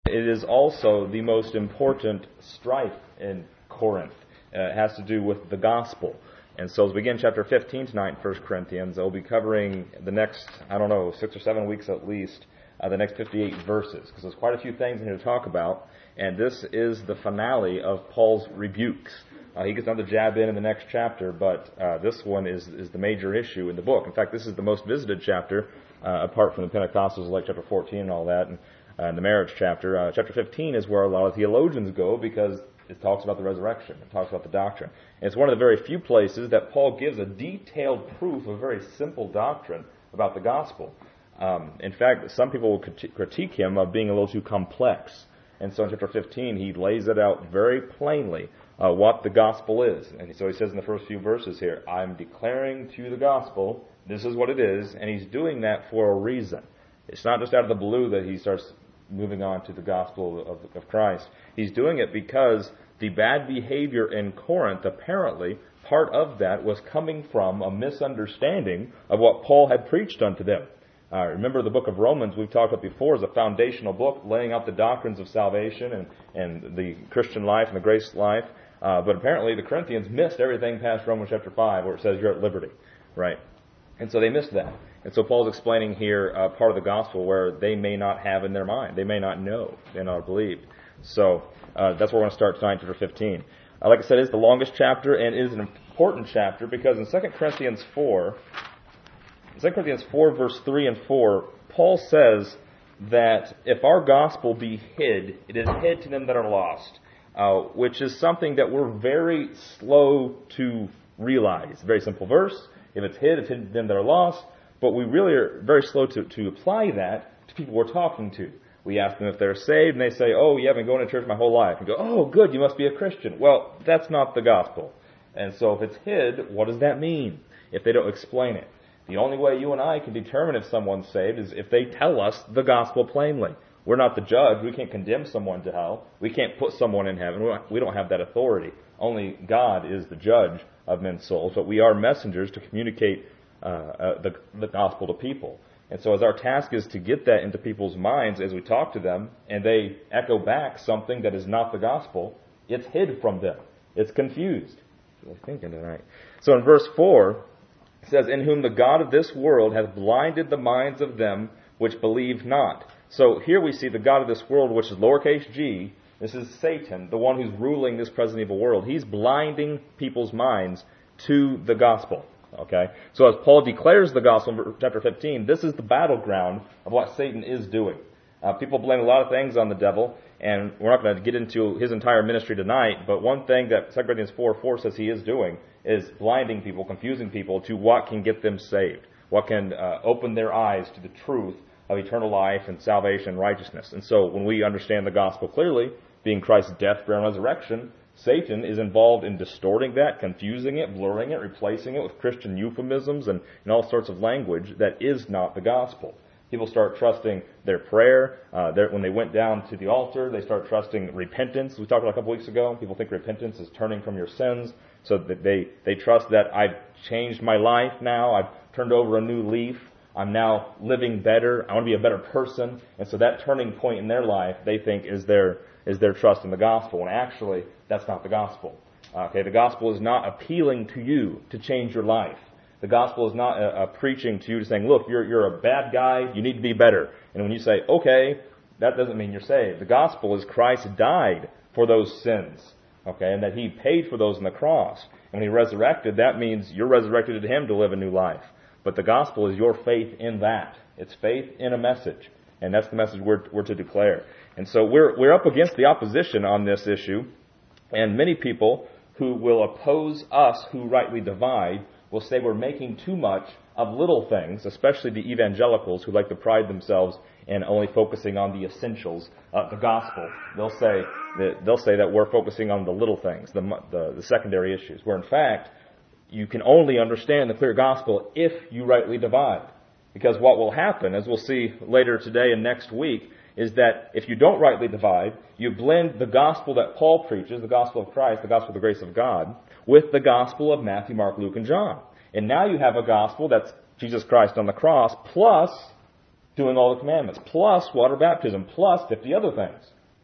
It is also the most important strife in Corinth. It has to do with the gospel. And so as we begin chapter 15 tonight in 1 Corinthians, I'll be covering the next, 6 or 7 weeks at least, the next 58 verses, because there's quite a few things in here to talk about. And this is the finale of Paul's rebukes. He gets another jab in the next chapter, but this one is the major issue in the book. In fact, this is the most visited chapter, apart from the Pentecostals, like chapter 14 and all that, and the marriage chapter. Chapter 15 is where a lot of theologians go because it talks about the resurrection. It talks about the doctrine. And it's one of the very few places that Paul gives a detailed proof of a very simple doctrine about the gospel. In fact, some people will critique him of being a little too complex. And so in chapter 15, he lays it out very plainly what the gospel is. And so he says in the first few verses here, I'm declaring to you the gospel, this is what it is, and he's doing that for a reason. It's not just out of the blue that he starts moving on to the gospel of Christ. He's doing it because the bad behavior in Corinth, apparently, part of that was coming from a misunderstanding of what Paul had preached unto them. Remember the book of Romans we've talked about before is a foundational book laying out the doctrines of salvation and the Christian life and the grace life. But apparently the Corinthians missed everything past Romans chapter 5 where it says you're at liberty. Right? And so they missed that. And so Paul's explaining here part of the gospel where they may not have in their mind. They may not know. They may not have believed. So that's where we're going to start tonight, chapter 15. Like I said, it's the longest chapter and it is an important chapter because in 2 Corinthians 4, verse 3 and 4, Paul says that if our gospel be hid, it is hid to them that are lost, which is something that we're very slow to realize. Very simple verse. If it's hid to them that are lost, but we really are very slow to apply that to people we're talking to. We ask them if they're saved, and they say, oh, yeah, I've been going to church my whole life. And go, oh, good, you must be a Christian. Well, that's not the gospel. And so if it's hid, what does that mean if they don't explain it? The only way you and I can determine if someone's saved is if they tell us the gospel plainly. We're not the judge. We can't condemn someone to hell. We can't put someone in heaven. We don't have that authority. Only God is the judge of men's souls. But we are messengers to communicate the gospel to people. And so as our task is to get that into people's minds as we talk to them, and they echo back something that is not the gospel, it's hid from them. It's confused. What am I thinking tonight? So in verse 4, it says, in whom the God of this world hath blinded the minds of them which believe not. So here we see the God of this world, which is lowercase g. This is Satan, the one who's ruling this present evil world. He's blinding people's minds to the gospel. Okay? So as Paul declares the gospel in chapter 15, this is the battleground of what Satan is doing. People blame a lot of things on the devil, and we're not going to get into his entire ministry tonight, but one thing that 2 Corinthians 4:4 says he is doing is blinding people, confusing people to what can get them saved, what can open their eyes to the truth of eternal life and salvation and righteousness. And so when we understand the gospel clearly, being Christ's death, burial, and resurrection, Satan is involved in distorting that, confusing it, blurring it, replacing it with Christian euphemisms and all sorts of language that is not the gospel. People start trusting their prayer. When they went down to the altar, they start trusting repentance. We talked about a couple weeks ago. People think repentance is turning from your sins. So that they trust that I've changed my life now. I've turned over a new leaf. I'm now living better. I want to be a better person. And so that turning point in their life, they think is their trust in the gospel. And actually, that's not the gospel. Okay, the gospel is not appealing to you to change your life. The gospel is not preaching to you, saying, look, you're a bad guy, you need to be better. And when you say, okay, that doesn't mean you're saved. The gospel is Christ died for those sins, okay, and that he paid for those on the cross. And when he resurrected, that means you're resurrected to him to live a new life. But the gospel is your faith in that. It's faith in a message. And that's the message we're to declare. And so we're up against the opposition on this issue. And many people who will oppose us who rightly divide will say we're making too much of little things, especially the evangelicals who like to pride themselves in only focusing on the essentials of the gospel. They'll say that we're focusing on the little things, the secondary issues, where in fact you can only understand the clear gospel if you rightly divide. Because what will happen, as we'll see later today and next week, is that if you don't rightly divide, you blend the gospel that Paul preaches, the gospel of Christ, the gospel of the grace of God, with the gospel of Matthew, Mark, Luke, and John. And now you have a gospel that's Jesus Christ on the cross, plus doing all the commandments, plus water baptism, plus 50 other things.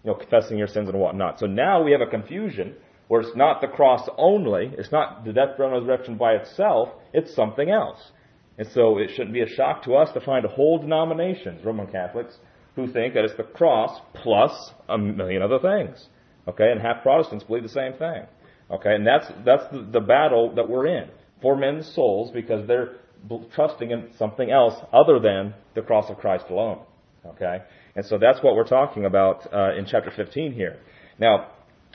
confessing your sins and whatnot. So now we have a confusion where it's not the cross only, it's not the death, burial, and resurrection by itself, it's something else. And so it shouldn't be a shock to us to find whole denominations, Roman Catholics, who think that it's the cross plus a million other things. Okay, and half Protestants believe the same thing. Okay, and that's the battle that we're in for men's souls, because they're trusting in something else other than the cross of Christ alone. Okay, and so that's what we're talking about in chapter 15 here. Now,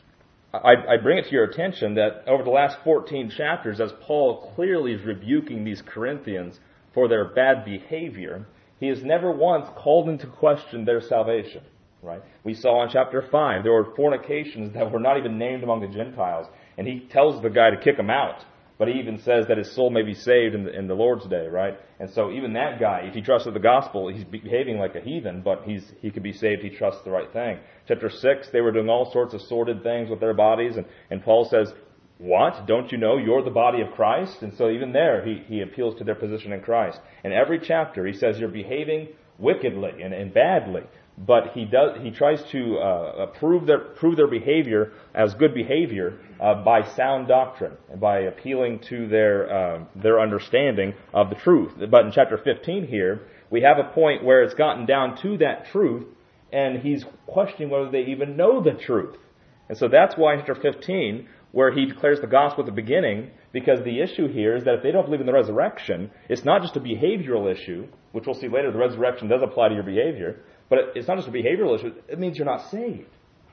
I bring it to your attention that over the last 14 chapters, as Paul clearly is rebuking these Corinthians for their bad behavior, he has never once called into question their salvation. Right? We saw in chapter 5 there were fornications that were not even named among the Gentiles, and he tells the guy to kick them out, but he even says that his soul may be saved in the Lord's day, right? And so even that guy, if he trusted the gospel, he's behaving like a heathen, but he could be saved, he trusts the right thing. Chapter 6, they were doing all sorts of sordid things with their bodies, and Paul says, what? Don't you know you're the body of Christ? And so even there, he appeals to their position in Christ. In every chapter, he says you're behaving wickedly and badly. But he tries to prove their behavior as good behavior by sound doctrine and by appealing to their understanding of the truth. But in chapter 15 here, we have a point where it's gotten down to that truth, and he's questioning whether they even know the truth. And so that's why in chapter 15, where he declares the gospel at the beginning, because the issue here is that if they don't believe in the resurrection, it's not just a behavioral issue, which we'll see later, the resurrection does apply to your behavior. But it's not just a behavioral issue, it means you're not saved.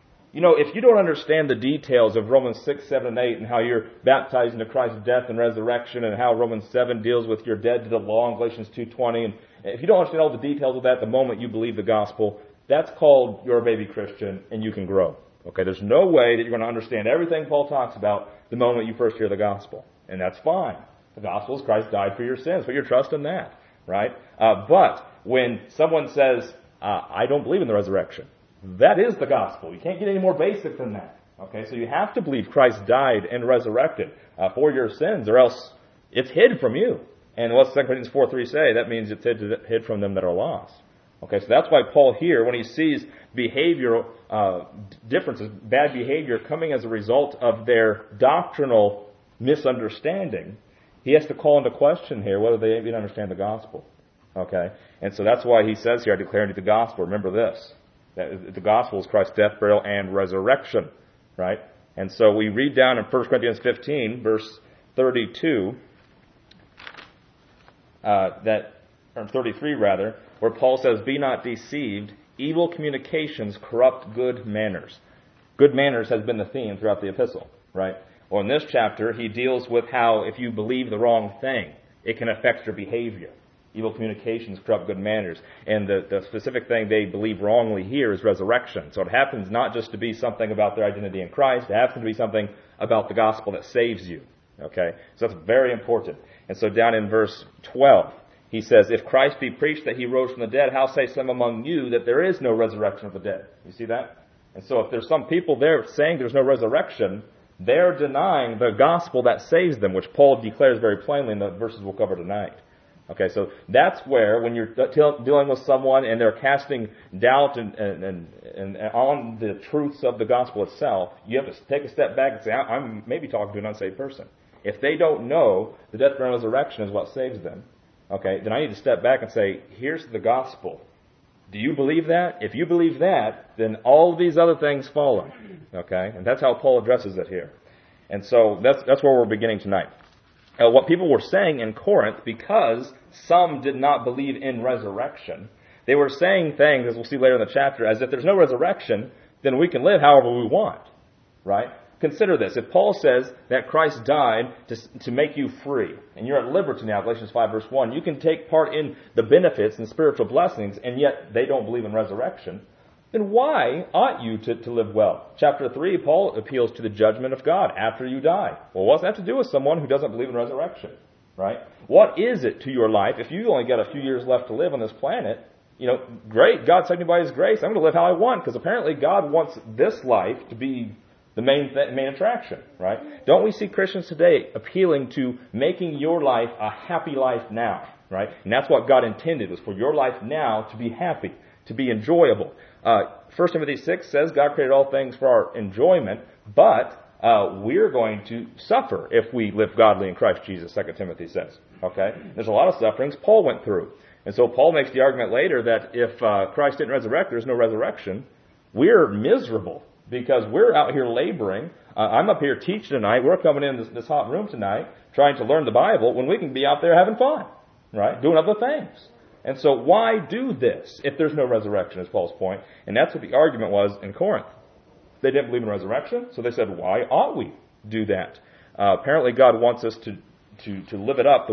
If you don't understand the details of Romans 6, 7, and 8, and how you're baptized into Christ's death and resurrection, and how Romans 7 deals with you're dead to the law in Galatians 2:20, and if you don't understand all the details of that the moment you believe the gospel, that's called you're a baby Christian, and you can grow. Okay, there's no way that you're going to understand everything Paul talks about the moment you first hear the gospel. And that's fine. The gospel is Christ died for your sins. Put your trust in that, right? But when someone says, I don't believe in the resurrection, that is the gospel. You can't get any more basic than that. Okay, so you have to believe Christ died and resurrected for your sins, or else it's hid from you. And what's 2 Corinthians 4:3 say? That means it's hid from them that are lost. Okay, so that's why Paul here, when he sees behavioral differences, bad behavior coming as a result of their doctrinal misunderstanding, he has to call into question here whether they even understand the gospel. Okay, and so that's why he says here, I declare unto you the gospel. Remember this, that the gospel is Christ's death, burial, and resurrection, right? And so we read down in 1 Corinthians 15, verse 32, or 33 rather, where Paul says, be not deceived, evil communications corrupt good manners. Good manners has been the theme throughout the epistle, right? Well, in this chapter, he deals with how if you believe the wrong thing, it can affect your behavior. Evil communications corrupt good manners. And the specific thing they believe wrongly here is resurrection. So it happens not just to be something about their identity in Christ, it happens to be something about the gospel that saves you. Okay? So that's very important. And so down in verse 12, he says, if Christ be preached that he rose from the dead, how say some among you that there is no resurrection of the dead? You see that? And so if there's some people there saying there's no resurrection, they're denying the gospel that saves them, which Paul declares very plainly in the verses we'll cover tonight. Okay, so that's where, when you're dealing with someone and they're casting doubt and on the truths of the gospel itself, you have to take a step back and say, I'm maybe talking to an unsaved person. If they don't know the death, burial, and resurrection is what saves them, okay, then I need to step back and say, here's the gospel. Do you believe that? If you believe that, then all these other things follow. Okay, and that's how Paul addresses it here. And so that's where we're beginning tonight. What people were saying in Corinth, because some did not believe in resurrection, they were saying things, as we'll see later in the chapter, as if there's no resurrection, then we can live however we want, right? Consider this. If Paul says that Christ died to make you free, and you're at liberty now, Galatians 5 verse 1, you can take part in the benefits and spiritual blessings, and yet they don't believe in resurrection, then why ought you to live well? Chapter 3, Paul appeals to the judgment of God after you die. Well, what's that to do with someone who doesn't believe in resurrection, right? What is it to your life? If you only got a few years left to live on this planet, great, God saved me by His grace. I'm going to live how I want, because apparently God wants this life to be the main attraction, right? Don't we see Christians today appealing to making your life a happy life now, right? And that's what God intended, was for your life now to be happy, to be enjoyable. 1 Timothy 6 says God created all things for our enjoyment, but we're going to suffer if we live godly in Christ Jesus, 2 Timothy says. Okay? There's a lot of sufferings Paul went through. And so Paul makes the argument later that if Christ didn't resurrect, there's no resurrection. We're miserable because we're out here laboring. I'm up here teaching tonight. We're coming in this hot room tonight trying to learn the Bible when we can be out there having fun, right? Doing other things. And so why do this if there's no resurrection, is Paul's point. And that's what the argument was in Corinth. They didn't believe in resurrection, so they said, why ought we do that? Apparently God wants us to live it up the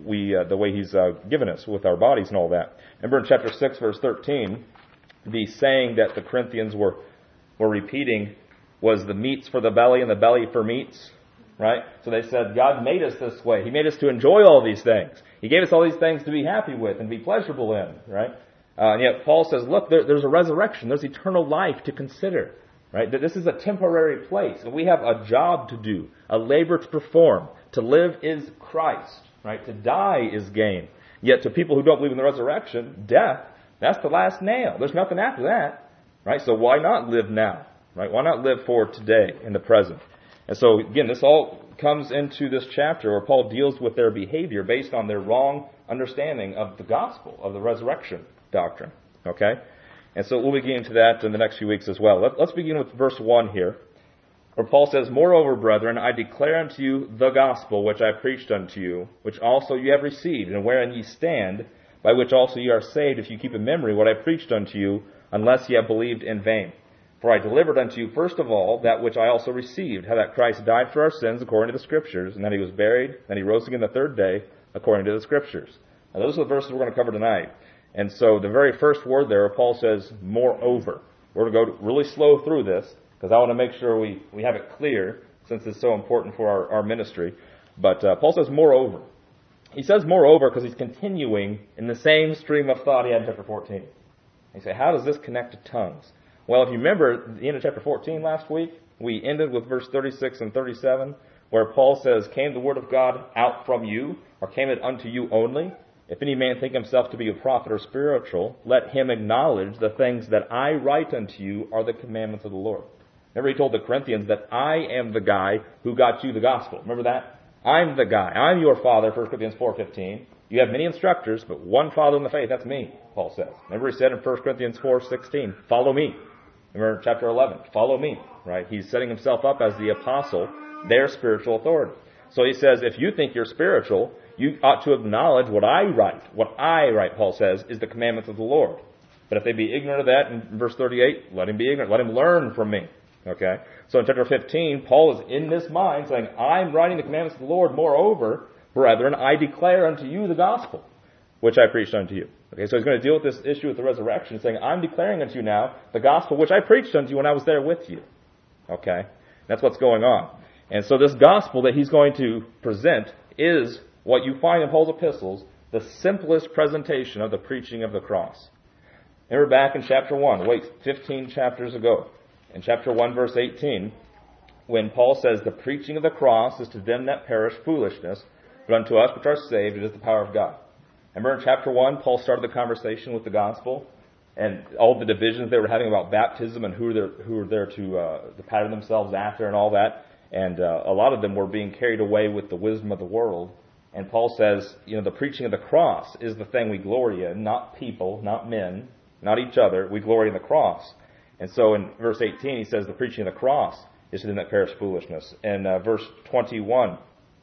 way He's given us with our bodies and all that. Remember in chapter 6, verse 13, the saying that the Corinthians were repeating was the meats for the belly and the belly for meats, right? So they said, God made us this way. He made us to enjoy all these things. He gave us all these things to be happy with and be pleasurable in, right? And yet Paul says, look, there's a resurrection. There's eternal life to consider, right? That this is a temporary place, and we have a job to do, a labor to perform. To live is Christ, right? To die is gain. Yet to people who don't believe in the resurrection, death, that's the last nail. There's nothing after that, right? So why not live now, right? Why not live for today, in the present? And so, again, this all comes into this chapter where Paul deals with their behavior based on their wrong understanding of the gospel, of the resurrection doctrine, okay? And so we'll be getting to that in the next few weeks as well. Let's begin with verse 1 here, where Paul says, Moreover, brethren, I declare unto you the gospel which I preached unto you, which also you have received, and wherein ye stand, by which also ye are saved, if you keep in memory what I preached unto you, unless ye have believed in vain. For I delivered unto you first of all that which I also received, how that Christ died for our sins according to the Scriptures, and that He was buried, and He rose again the third day according to the Scriptures. Now those are the verses we're going to cover tonight. And so the very first word there, Paul says, moreover. We're going to go really slow through this, because I want to make sure we have it clear, since it's so important for our ministry. But Paul says moreover. He says moreover because he's continuing in the same stream of thought he had in chapter 14. You say, how does this connect to tongues? Well, if you remember at the end of chapter 14 last week, we ended with verse 36 and 37, where Paul says, Came the word of God out from you, or came it unto you only? If any man think himself to be a prophet or spiritual, let him acknowledge the things that I write unto you are the commandments of the Lord. Remember, he told the Corinthians that I am the guy who got you the gospel. Remember that? I'm the guy. I'm your father, 1 Corinthians 4:15. You have many instructors, but one father in the faith, that's me, Paul says. Remember he said in 1 Corinthians 4:16, follow me. Remember chapter 11, follow me, right? He's setting himself up as the apostle, their spiritual authority. So he says, if you think you're spiritual, you ought to acknowledge what I write. What I write, Paul says, is the commandments of the Lord. But if they be ignorant of that, in verse 38, let him be ignorant. Let him learn from me. Okay? So in chapter 15, Paul is in this mind saying, I'm writing the commandments of the Lord. Moreover, brethren, I declare unto you the gospel, which I preached unto you. Okay, so he's going to deal with this issue with the resurrection, saying, I'm declaring unto you now the gospel which I preached unto you when I was there with you. Okay? That's what's going on. And so this gospel that he's going to present is what you find in Paul's epistles, the simplest presentation of the preaching of the cross. Remember back in chapter 1, 15 chapters ago, in chapter 1, verse 18, when Paul says, the preaching of the cross is to them that perish foolishness, but unto us which are saved it is the power of God. Remember in chapter 1, Paul started the conversation with the gospel, and all the divisions they were having about baptism and who were there to pattern themselves after and all that. And a lot of them were being carried away with the wisdom of the world. And Paul says, the preaching of the cross is the thing we glory in, not people, not men, not each other. We glory in the cross. And so in verse 18, he says the preaching of the cross is to them that perish foolishness. And verse 21,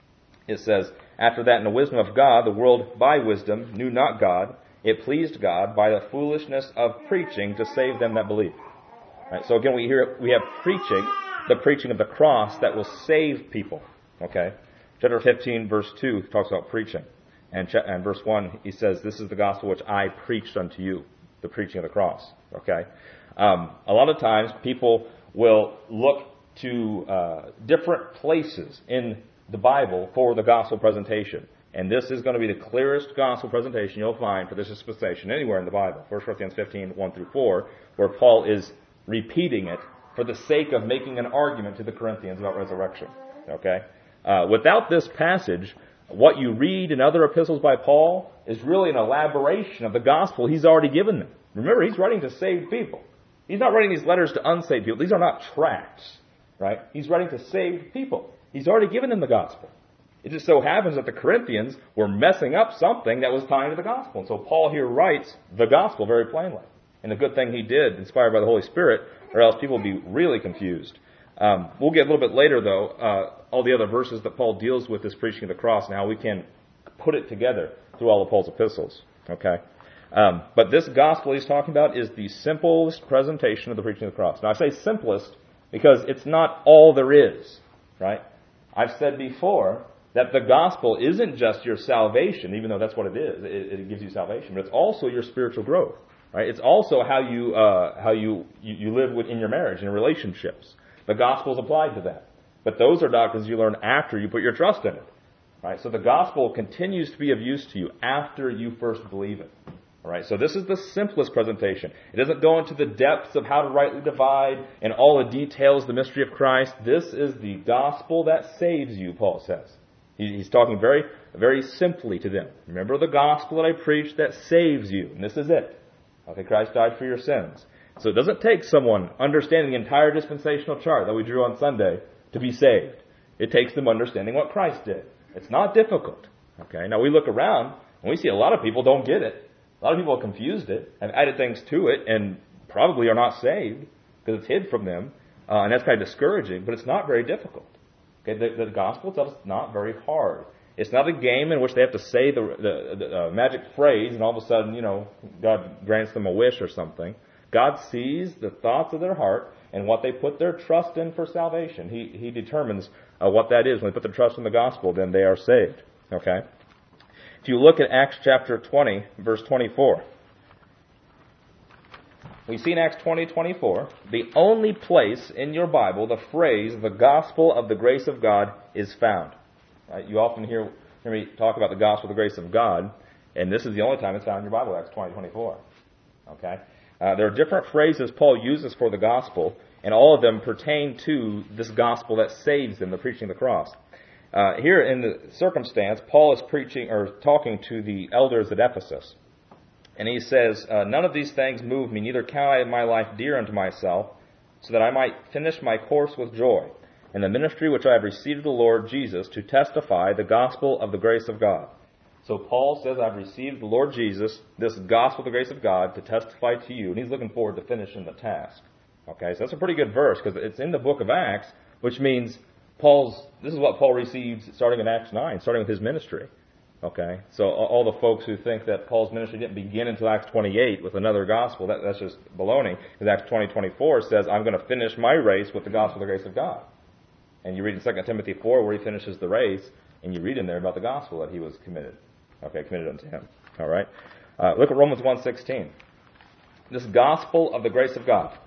it says, after that in the wisdom of God, the world by wisdom knew not God. It pleased God by the foolishness of preaching to save them that believe. Right, so again, we have preaching, the preaching of the cross that will save people. Okay? Chapter 15, verse 2 talks about preaching. And verse 1, he says, this is the gospel which I preached unto you, the preaching of the cross. Okay? A lot of times, people will look to different places in the Bible for the gospel presentation. And this is going to be the clearest gospel presentation you'll find for this dispensation anywhere in the Bible. 1 Corinthians 15, 1-4, where Paul is repeating it for the sake of making an argument to the Corinthians about resurrection. Okay? Without this passage, what you read in other epistles by Paul is really an elaboration of the gospel he's already given them. Remember, he's writing to saved people. He's not writing these letters to unsaved people. These are not tracts, right? He's writing to saved people. He's already given them the gospel. It just so happens that the Corinthians were messing up something that was tying to the gospel. And so Paul here writes the gospel very plainly. And the good thing he did, inspired by the Holy Spirit, or else people would be really confused. We'll get a little bit later, though, all the other verses that Paul deals with this preaching of the cross and how we can put it together through all of Paul's epistles. Okay? But this gospel he's talking about is the simplest presentation of the preaching of the cross. Now, I say simplest because it's not all there is, right? I've said before that the gospel isn't just your salvation, even though that's what it is. It gives you salvation, but it's also your spiritual growth, right? It's also how you live in your marriage and relationships. The gospel is applied to that. But those are doctrines you learn after you put your trust in it, right? So the gospel continues to be of use to you after you first believe it. All right, so this is the simplest presentation. It doesn't go into the depths of how to rightly divide and all the details of the mystery of Christ. This is the gospel that saves you, Paul says. He's talking very, very simply to them. Remember the gospel that I preached that saves you, and this is it. Okay, Christ died for your sins. So it doesn't take someone understanding the entire dispensational chart that we drew on Sunday to be saved. It takes them understanding what Christ did. It's not difficult. Okay, now we look around and we see a lot of people don't get it. A lot of people have confused it, have added things to it, and probably are not saved because it's hid from them, and that's kind of discouraging, but it's not very difficult. Okay, the gospel itself is not very hard. It's not a game in which they have to say the magic phrase, and all of a sudden, God grants them a wish or something. God sees the thoughts of their heart and what they put their trust in for salvation. He determines what that is. When they put their trust in the gospel, then they are saved. Okay? If you look at Acts chapter 20, verse 24, we see in Acts 20:24, the only place in your Bible the phrase, the gospel of the grace of God, is found. Right? You often hear me talk about the gospel of the grace of God, and this is the only time it's found in your Bible, Acts 20:24. Okay? There are different phrases Paul uses for the gospel, and all of them pertain to this gospel that saves them, the preaching of the cross. Here in the circumstance, Paul is preaching or talking to the elders at Ephesus. And he says, none of these things move me, neither count I my life dear unto myself, so that I might finish my course with joy, and the ministry which I have received of the Lord Jesus, to testify the gospel of the grace of God. So Paul says, I've received the Lord Jesus, this gospel of the grace of God, to testify to you. And he's looking forward to finishing the task. Okay, so that's a pretty good verse, because it's in the book of Acts, which means this is what Paul received starting in Acts 9, starting with his ministry. Okay, so all the folks who think that Paul's ministry didn't begin until Acts 28 with another gospel, that's just baloney. Because Acts 20:24 says, I'm going to finish my race with the gospel of the grace of God. And you read in 2 Timothy 4 where he finishes the race, and you read in there about the gospel that he was committed. Okay, committed unto him. All right, look at Romans 1:16. This gospel of the grace of God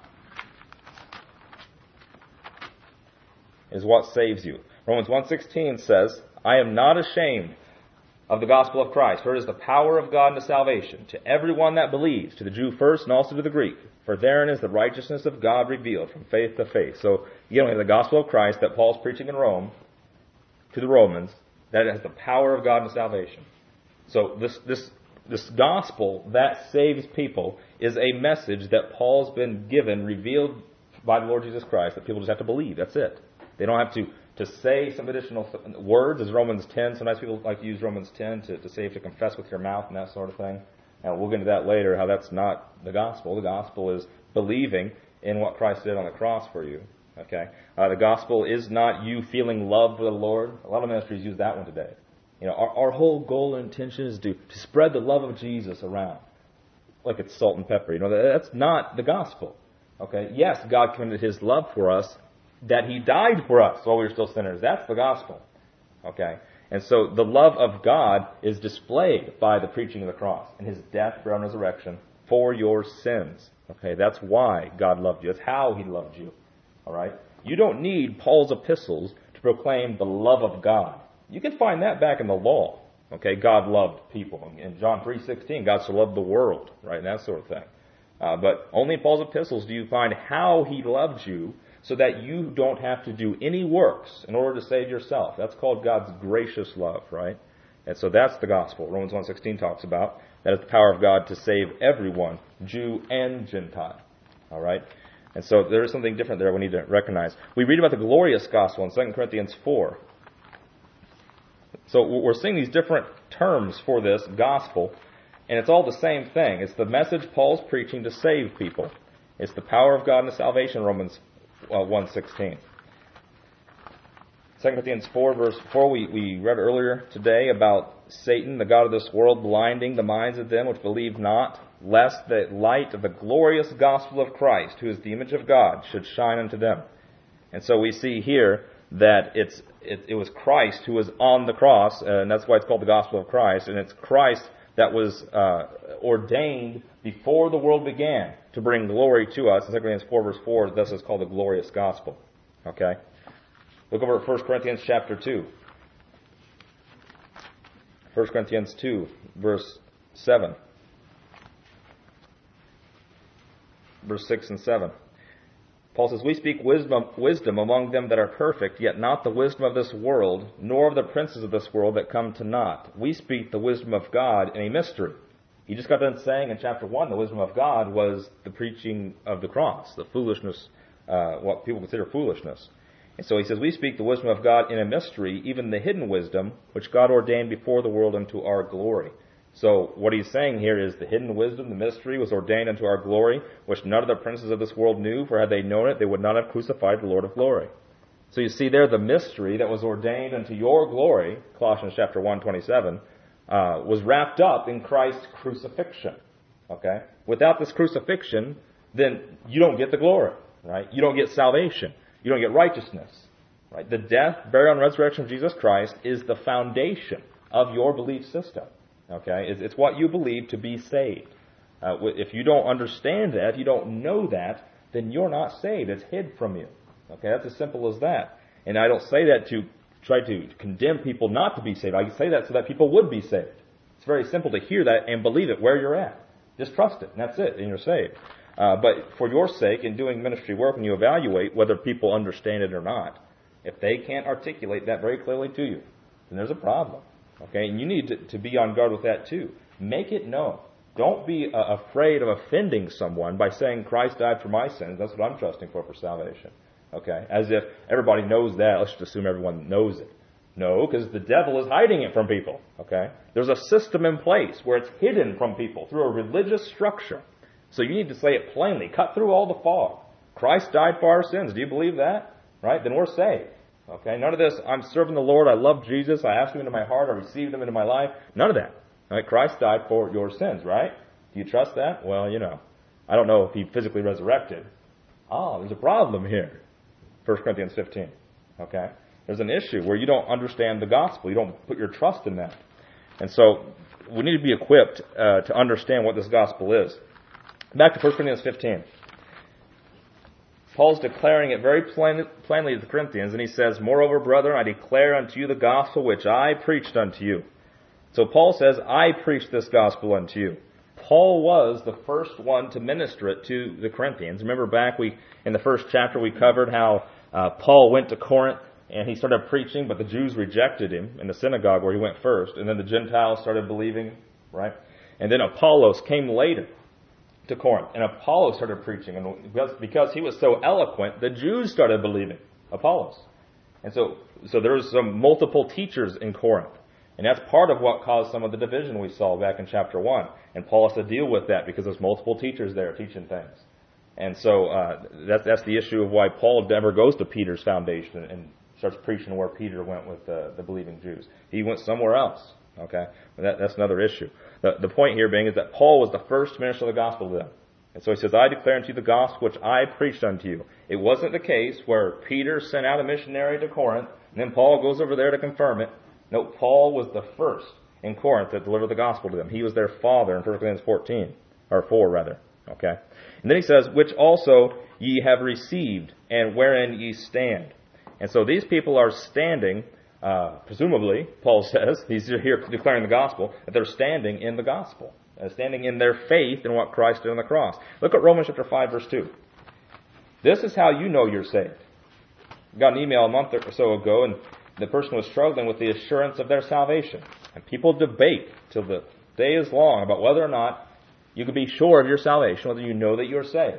is what saves you. Romans 1:16 says, I am not ashamed of the gospel of Christ, for it is the power of God unto salvation, to everyone that believes, to the Jew first and also to the Greek. For therein is the righteousness of God revealed from faith to faith. So, you have the gospel of Christ that Paul's preaching in Rome to the Romans, that has the power of God unto salvation. So this gospel that saves people is a message that Paul's been given, revealed by the Lord Jesus Christ, that people just have to believe. That's it. They don't have to say some additional words, as Romans 10. Sometimes people like to use Romans 10 to say you have to confess with your mouth and that sort of thing. And we'll get into that later, how that's not the gospel. The gospel is believing in what Christ did on the cross for you. Okay, the gospel is not you feeling love for the Lord. A lot of ministries use that one today. Our whole goal and intention is to spread the love of Jesus around, like it's salt and pepper. That's not the gospel. Okay, yes, God commended His love for us, that He died for us while we were still sinners. That's the gospel. Okay? And so the love of God is displayed by the preaching of the cross and His death, burial, and resurrection for your sins. Okay? That's why God loved you. That's how He loved you. Alright? You don't need Paul's epistles to proclaim the love of God. You can find that back in the law. Okay? God loved people. In John 3:16, God so loved the world. Right? And that sort of thing. But only in Paul's epistles do you find how He loved you, so that you don't have to do any works in order to save yourself. That's called God's gracious love, right? And so that's the gospel. Romans 1:16 talks about that is the power of God to save everyone, Jew and Gentile. All right? And so there is something different there we need to recognize. We read about the glorious gospel in 2 Corinthians 4. So we're seeing these different terms for this gospel, and it's all the same thing. It's the message Paul's preaching to save people. It's the power of God in salvation, Romans 1:16. 2 Corinthians 4, verse 4, we read earlier today about Satan, the god of this world, blinding the minds of them which believe not, lest the light of the glorious gospel of Christ, who is the image of God, should shine unto them. And so we see here that it was Christ who was on the cross, and that's why it's called the gospel of Christ, and it's Christ that was ordained before the world began to bring glory to us. In 2 Corinthians 4, verse 4, this is called the glorious gospel. Okay? Look over at 1 Corinthians chapter 2. 1 Corinthians 2, verse 7. Verse 6 and 7. Paul says, "We speak wisdom among them that are perfect, yet not the wisdom of this world, nor of the princes of this world that come to naught. We speak the wisdom of God in a mystery." He just got done saying in chapter 1, the wisdom of God was the preaching of the cross, the foolishness, what people consider foolishness. And so he says, "We speak the wisdom of God in a mystery, even the hidden wisdom, which God ordained before the world unto our glory." So what he's saying here is the hidden wisdom, the mystery, was ordained unto our glory, which none of the princes of this world knew, for had they known it, they would not have crucified the Lord of glory. So you see there the mystery that was ordained unto your glory, Colossians chapter 1:27, was wrapped up in Christ's crucifixion. Okay? Without this crucifixion, then you don't get the glory, right? You don't get salvation. You don't get righteousness, right? The death, burial, and resurrection of Jesus Christ is the foundation of your belief system. Okay, it's what you believe to be saved. If you don't understand that, if you don't know that, then you're not saved. It's hid from you. Okay, that's as simple as that. And I don't say that to try to condemn people not to be saved. I say that so that people would be saved. It's very simple to hear that and believe it where you're at. Just trust it, and that's it, and you're saved. But for your sake, in doing ministry work, when you evaluate whether people understand it or not, if they can't articulate that very clearly to you, then there's a problem. Okay, and you need to be on guard with that too. Make it known. Don't be afraid of offending someone by saying Christ died for my sins. That's what I'm trusting for salvation. Okay, as if everybody knows that. Let's just assume everyone knows it. No, because the devil is hiding it from people. Okay, there's a system in place where it's hidden from people through a religious structure. So you need to say it plainly. Cut through all the fog. Christ died for our sins. Do you believe that? Right? Then we're saved. Okay, none of this, I'm serving the Lord, I love Jesus, I asked Him into my heart, I received Him into my life. None of that. Right? Christ died for your sins, right? Do you trust that? Well, I don't know if He physically resurrected. There's a problem here. 1 Corinthians 15. Okay? There's an issue where you don't understand the gospel. You don't put your trust in that. And so, we need to be equipped to understand what this gospel is. Back to 1 Corinthians 15. Paul's declaring it very plainly to the Corinthians, and he says, "Moreover, brethren, I declare unto you the gospel which I preached unto you." So Paul says, I preached this gospel unto you. Paul was the first one to minister it to the Corinthians. Remember back in the first chapter we covered how Paul went to Corinth and he started preaching, but the Jews rejected him in the synagogue where he went first, and then the Gentiles started believing, right? And then Apollos came later to Corinth, and Apollos started preaching, and because he was so eloquent, the Jews started believing Apollos. And so there was some multiple teachers in Corinth, and that's part of what caused some of the division we saw back in chapter 1. And Paul has to deal with that because there's multiple teachers there teaching things. And so that's the issue of why Paul never goes to Peter's foundation and starts preaching where Peter went with the believing Jews. He went somewhere else. Okay, that's another issue. The point here being is that Paul was the first to minister the gospel to them. And so he says, I declare unto you the gospel which I preached unto you. It wasn't the case where Peter sent out a missionary to Corinth, and then Paul goes over there to confirm it. No, Paul was the first in Corinth that delivered the gospel to them. He was their father in 1 Corinthians 4 rather. Okay. And then he says, which also ye have received, and wherein ye stand. And so these people are standing, presumably, Paul says, he's here declaring the gospel, that they're standing in the gospel, standing in their faith in what Christ did on the cross. Look at Romans chapter 5, verse 2. This is how you know you're saved. I got an email a month or so ago, and the person was struggling with the assurance of their salvation. And people debate till the day is long about whether or not you can be sure of your salvation, whether you know that you're saved.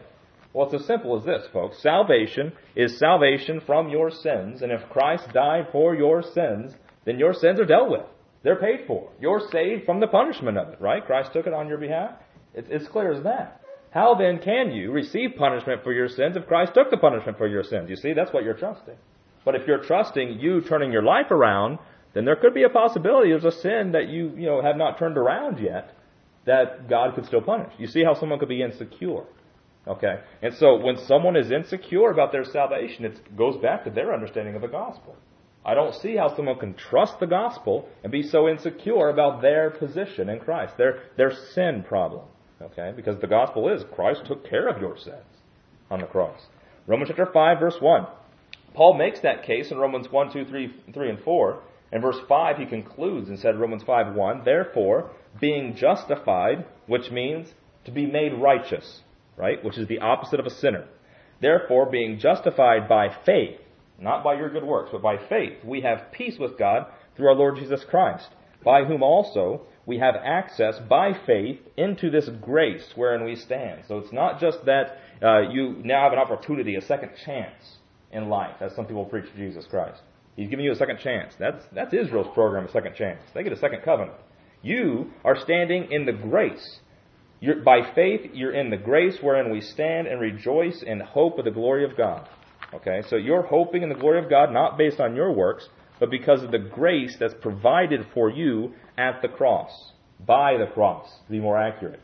Well, it's as simple as this, folks. Salvation is salvation from your sins, and if Christ died for your sins, then your sins are dealt with. They're paid for. You're saved from the punishment of it, right? Christ took it on your behalf. It's clear as that. How then can you receive punishment for your sins if Christ took the punishment for your sins? You see, that's what you're trusting. But if you're trusting you turning your life around, then there could be a possibility there's a sin that you have not turned around yet that God could still punish. You see how someone could be insecure. Okay? And so when someone is insecure about their salvation, it goes back to their understanding of the gospel. I don't see how someone can trust the gospel and be so insecure about their position in Christ, their sin problem. Okay? Because the gospel is Christ took care of your sins on the cross. Romans chapter 5, verse 1. Paul makes that case in Romans 1, 2, 3, and 4. In verse 5, he concludes and said, Romans 5, 1, therefore, being justified, which means to be made righteous, right? Which is the opposite of a sinner. Therefore, being justified by faith, not by your good works, but by faith, we have peace with God through our Lord Jesus Christ, by whom also we have access by faith into this grace wherein we stand. So it's not just that you now have an opportunity, a second chance in life, as some people preach Jesus Christ. He's giving you a second chance. That's Israel's program, a second chance. They get a second covenant. You are standing in the grace. By faith, you're in the grace wherein we stand and rejoice in hope of the glory of God. Okay, so you're hoping in the glory of God, not based on your works, but because of the grace that's provided for you at the cross. By the cross, to be more accurate.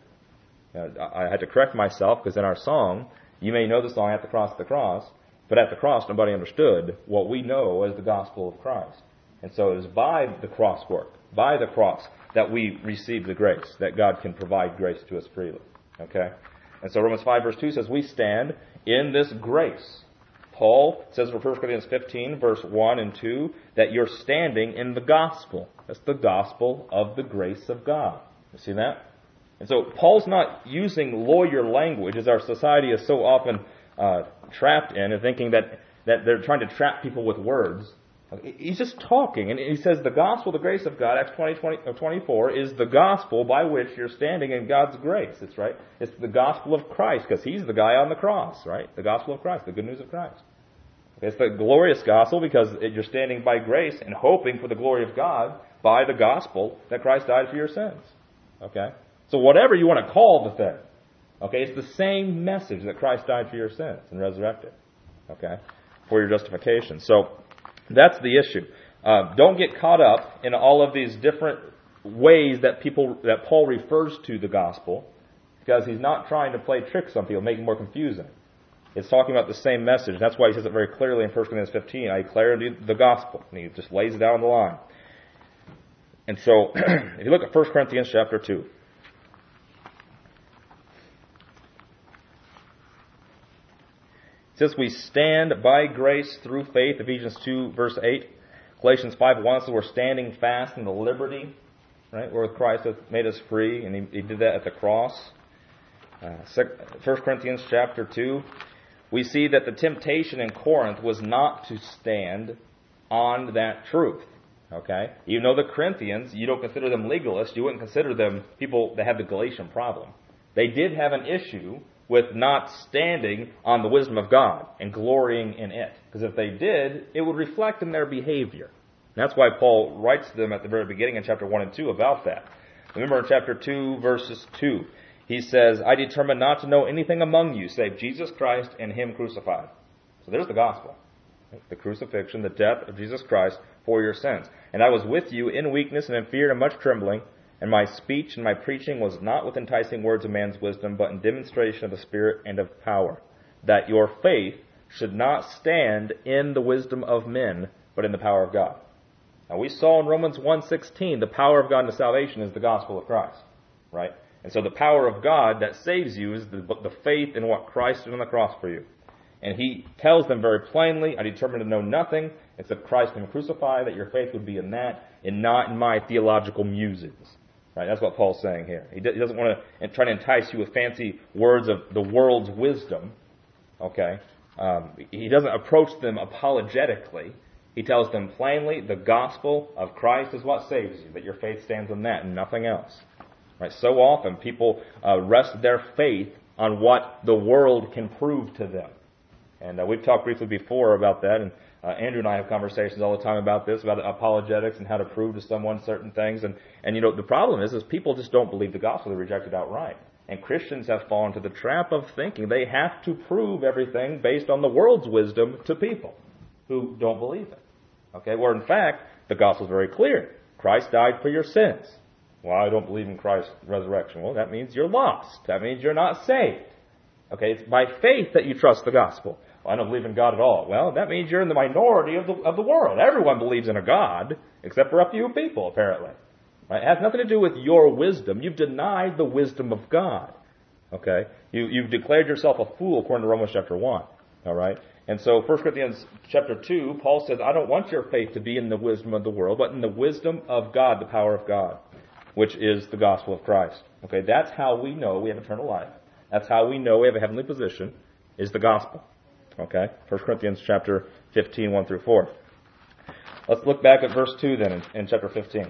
I had to correct myself, because in our song, you may know the song, At the Cross, but at the cross, nobody understood what we know as the gospel of Christ. And so it is by the cross work, by the cross, that we receive the grace, that God can provide grace to us freely. Okay? And so Romans 5 verse 2 says, we stand in this grace. Paul says for 1 Corinthians 15 verse 1 and 2 that you're standing in the gospel. That's the gospel of the grace of God. You see that? And so Paul's not using lawyer language, as our society is so often trapped in, and thinking that they're trying to trap people with words. He's just talking, and he says the gospel, the grace of God, Acts 24, is the gospel by which you're standing in God's grace. It's right. It's the gospel of Christ, because he's the guy on the cross, right? The gospel of Christ, the good news of Christ. It's the glorious gospel because you're standing by grace and hoping for the glory of God by the gospel that Christ died for your sins. Okay? So whatever you want to call the thing, okay, it's the same message that Christ died for your sins and resurrected, okay, for your justification. So that's the issue. Don't get caught up in all of these different ways that Paul refers to the gospel, because he's not trying to play tricks on people, make it more confusing. It's talking about the same message. That's why he says it very clearly in 1 Corinthians 15. I declare the gospel. And he just lays it out on the line. And so, if you look at 1 Corinthians chapter 2. It says, we stand by grace through faith, Ephesians 2, verse 8. Galatians 5:1 says we're standing fast in the liberty, right, where Christ has made us free, and he did that at the cross. 1 Corinthians chapter 2, we see that the temptation in Corinth was not to stand on that truth. Okay? Even though the Corinthians, you don't consider them legalists, you wouldn't consider them people that have the Galatian problem. They did have an issue with not standing on the wisdom of God and glorying in it. Because if they did, it would reflect in their behavior. And that's why Paul writes to them at the very beginning in chapter 1 and 2 about that. Remember in chapter 2, verses 2, he says, I determined not to know anything among you save Jesus Christ and Him crucified. So there's the gospel. The crucifixion, the death of Jesus Christ for your sins. And I was with you in weakness and in fear and much trembling. And my speech and my preaching was not with enticing words of man's wisdom, but in demonstration of the Spirit and of power, that your faith should not stand in the wisdom of men, but in the power of God. Now we saw in Romans 1:16, the power of God to salvation is the gospel of Christ, right? And so the power of God that saves you is the faith in what Christ did on the cross for you. And he tells them very plainly, I determined to know nothing except Christ and Him crucified, that your faith would be in that, and not in my theological musings. Right? That's what Paul's saying here. He doesn't want to try to entice you with fancy words of the world's wisdom. Okay? He doesn't approach them apologetically. He tells them plainly, the gospel of Christ is what saves you, that your faith stands on that and nothing else. Right? So often people rest their faith on what the world can prove to them. And we've talked briefly before about that, and Andrew and I have conversations all the time about this, about apologetics and how to prove to someone certain things. And the problem is people just don't believe the gospel. They reject it outright. And Christians have fallen to the trap of thinking they have to prove everything based on the world's wisdom to people who don't believe it. Okay, where in fact, the gospel is very clear. Christ died for your sins. Well, I don't believe in Christ's resurrection. Well, that means you're lost. That means you're not saved. Okay, it's by faith that you trust the gospel. Well, I don't believe in God at all. Well, that means you're in the minority of the world. Everyone believes in a God, except for a few people, apparently. Right? It has nothing to do with your wisdom. You've denied the wisdom of God. Okay? You've declared yourself a fool, according to Romans chapter 1. All right? And so 1 Corinthians chapter 2, Paul says, I don't want your faith to be in the wisdom of the world, but in the wisdom of God, the power of God, which is the gospel of Christ. Okay? That's how we know we have eternal life. That's how we know we have a heavenly position, is the gospel. Okay? 1 Corinthians chapter 15, 1 through 4. Let's look back at verse 2 then in chapter 15.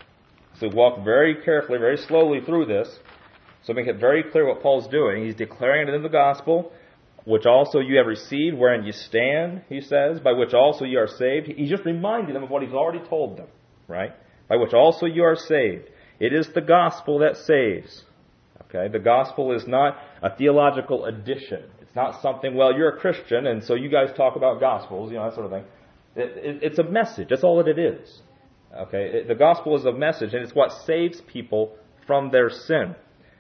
So walk very carefully, very slowly through this, so make it very clear what Paul's doing. He's declaring it in the gospel, which also you have received, wherein you stand, he says, by which also you are saved. He's just reminding them of what he's already told them, right? By which also you are saved. It is the gospel that saves. Okay? The gospel is not a theological addition. It's not something, well, you're a Christian, and so you guys talk about gospels, that sort of thing. It's a message. That's all that it is. Okay? The gospel is a message, and it's what saves people from their sin.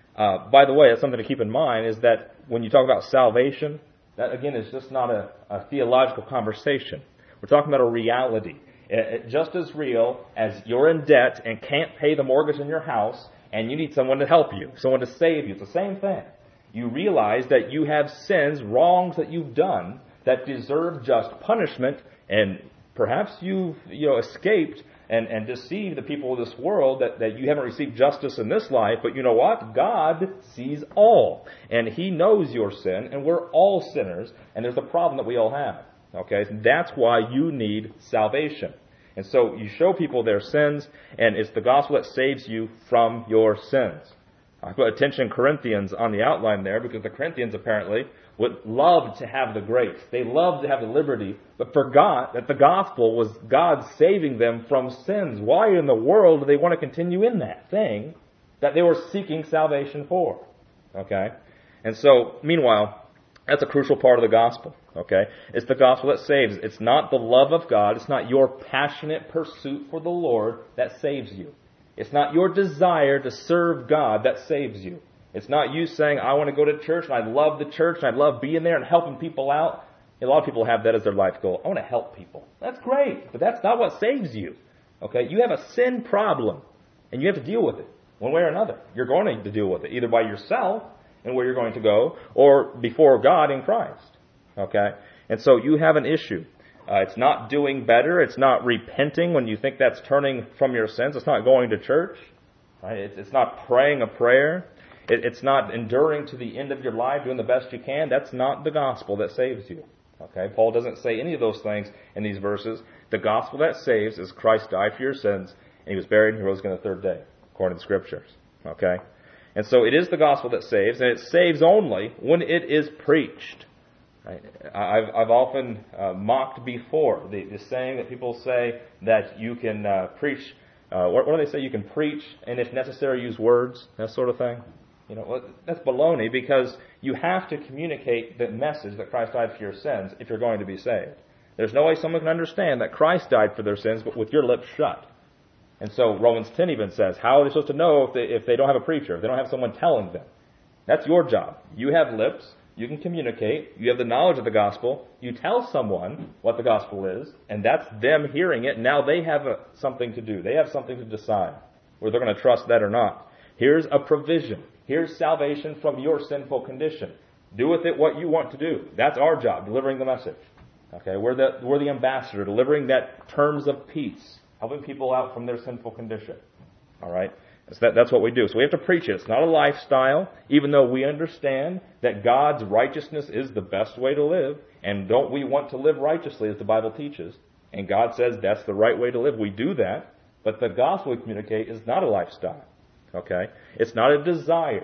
By the way, that's something to keep in mind, is that when you talk about salvation, that again is just not a theological conversation. We're talking about a reality. Just as real as you're in debt and can't pay the mortgage in your house, and you need someone to help you, someone to save you. It's the same thing. You realize that you have sins, wrongs that you've done that deserve just punishment, and perhaps you've escaped and deceived the people of this world that you haven't received justice in this life. But you know what? God sees all, and He knows your sin, and we're all sinners, and there's a problem that we all have. Okay, so that's why you need salvation. And so you show people their sins, and it's the gospel that saves you from your sins. I put attention Corinthians on the outline there because the Corinthians apparently would love to have the grace. They loved to have the liberty, but forgot that the gospel was God saving them from sins. Why in the world do they want to continue in that thing that they were seeking salvation for? Okay? And so, meanwhile, that's a crucial part of the gospel. Okay? It's the gospel that saves. It's not the love of God. It's not your passionate pursuit for the Lord that saves you. It's not your desire to serve God that saves you. It's not you saying, I want to go to church, and I love the church, and I love being there and helping people out. A lot of people have that as their life goal. I want to help people. That's great, but that's not what saves you. Okay? You have a sin problem, and you have to deal with it one way or another. You're going to deal with it, either by yourself and where you're going to go, or before God in Christ. Okay? And so you have an issue. It's not doing better. It's not repenting when you think that's turning from your sins. It's not going to church. Right? It's not praying a prayer. It's not enduring to the end of your life, doing the best you can. That's not the gospel that saves you. Okay? Paul doesn't say any of those things in these verses. The gospel that saves is Christ died for your sins, and He was buried and He rose again the third day, according to the Scriptures. Okay? And so it is the gospel that saves, and it saves only when it is preached. Right? I've often mocked before the saying that people say that you can preach. What do they say? You can preach and, if necessary, use words. That sort of thing. That's baloney, because you have to communicate the message that Christ died for your sins if you're going to be saved. There's no way someone can understand that Christ died for their sins, but with your lips shut. And so Romans 10 even says, how are they supposed to know if they don't have a preacher, if they don't have someone telling them? That's your job. You have lips. You can communicate. You have the knowledge of the gospel. You tell someone what the gospel is, and that's them hearing it. Now they have something to do. They have something to decide whether they're going to trust that or not. Here's a provision. Here's salvation from your sinful condition. Do with it what you want to do. That's our job, delivering the message. Okay, we're the ambassador, delivering that terms of peace, helping people out from their sinful condition. All right? That's what we do. So we have to preach it. It's not a lifestyle, even though we understand that God's righteousness is the best way to live. And don't we want to live righteously, as the Bible teaches? And God says that's the right way to live. We do that. But the gospel we communicate is not a lifestyle. Okay? It's not a desire.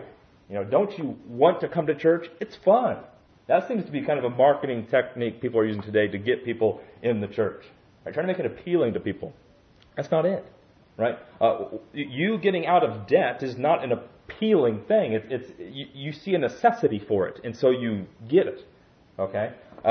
Don't you want to come to church? It's fun. That seems to be kind of a marketing technique people are using today to get people in the church. Right? Trying to make it appealing to people. That's not it. Right? You getting out of debt is not an appealing thing. You see a necessity for it, and so you get it. Okay?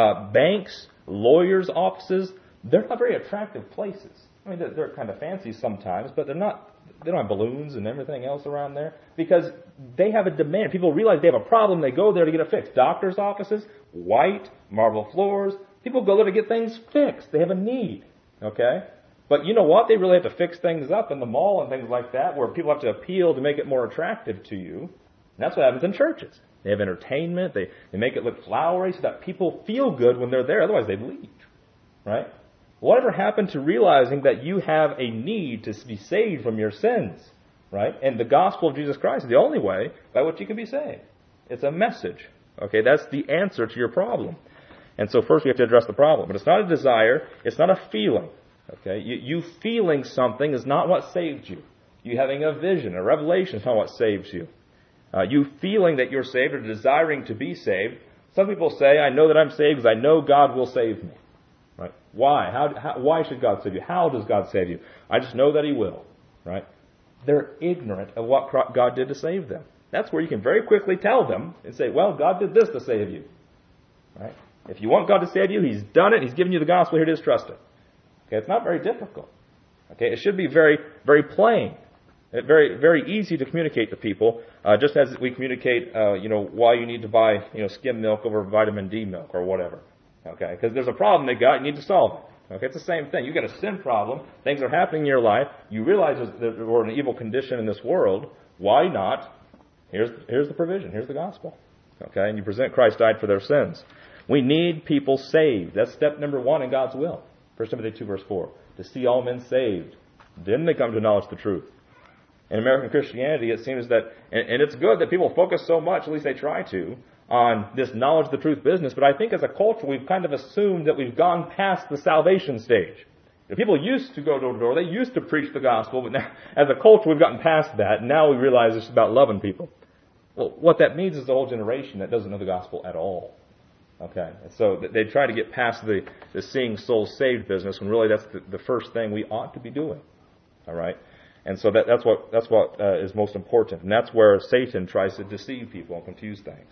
Banks, lawyers' offices, they're not very attractive places. I mean, they're kind of fancy sometimes, but they don't have balloons and everything else around there because they have a demand. People realize they have a problem, they go there to get it fixed. Doctors' offices, white, marble floors, people go there to get things fixed. They have a need. Okay? But you know what? They really have to fix things up in the mall and things like that where people have to appeal to make it more attractive to you. And that's what happens in churches. They have entertainment. They make it look flowery so that people feel good when they're there. Otherwise, they'd leave. Right? Whatever happened to realizing that you have a need to be saved from your sins? Right? And the gospel of Jesus Christ is the only way by which you can be saved. It's a message. Okay? That's the answer to your problem. And so first we have to address the problem. But it's not a desire. It's not a feeling. Okay? You feeling something is not what saves you. You having a vision, a revelation is not what saves you. You feeling that you're saved or desiring to be saved. Some people say, I know that I'm saved because I know God will save me. Right? Why? Why should God save you? How does God save you? I just know that He will. Right? They're ignorant of what God did to save them. That's where you can very quickly tell them and say, well, God did this to save you. Right? If you want God to save you, He's done it. He's given you the gospel. Here it is. Trust it. Okay? It's not very difficult. Okay? It should be very, very plain. Very, very easy to communicate to people, just as we communicate, why you need to buy, skim milk over vitamin D milk or whatever. Okay, because there's a problem they got, you need to solve it. Okay, it's the same thing. You got a sin problem, things are happening in your life, you realize that we're in an evil condition in this world. Why not? Here's the provision. Here's the gospel. Okay, and you present Christ died for their sins. We need people saved. That's step number 1 in God's will. 1 Timothy 2 verse 4. To see all men saved. Then they come to knowledge the truth. In American Christianity, it seems that, and it's good that people focus so much, at least they try to, on this knowledge of the truth business, but I think as a culture we've kind of assumed that we've gone past the salvation stage. People used to go door to door, they used to preach the gospel, but now, as a culture we've gotten past that, and now we realize it's about loving people. Well, what that means is the whole generation that doesn't know the gospel at all. Okay, and so they try to get past the seeing souls saved business, when really that's the first thing we ought to be doing. All right? And so that's what is most important. And that's where Satan tries to deceive people and confuse things.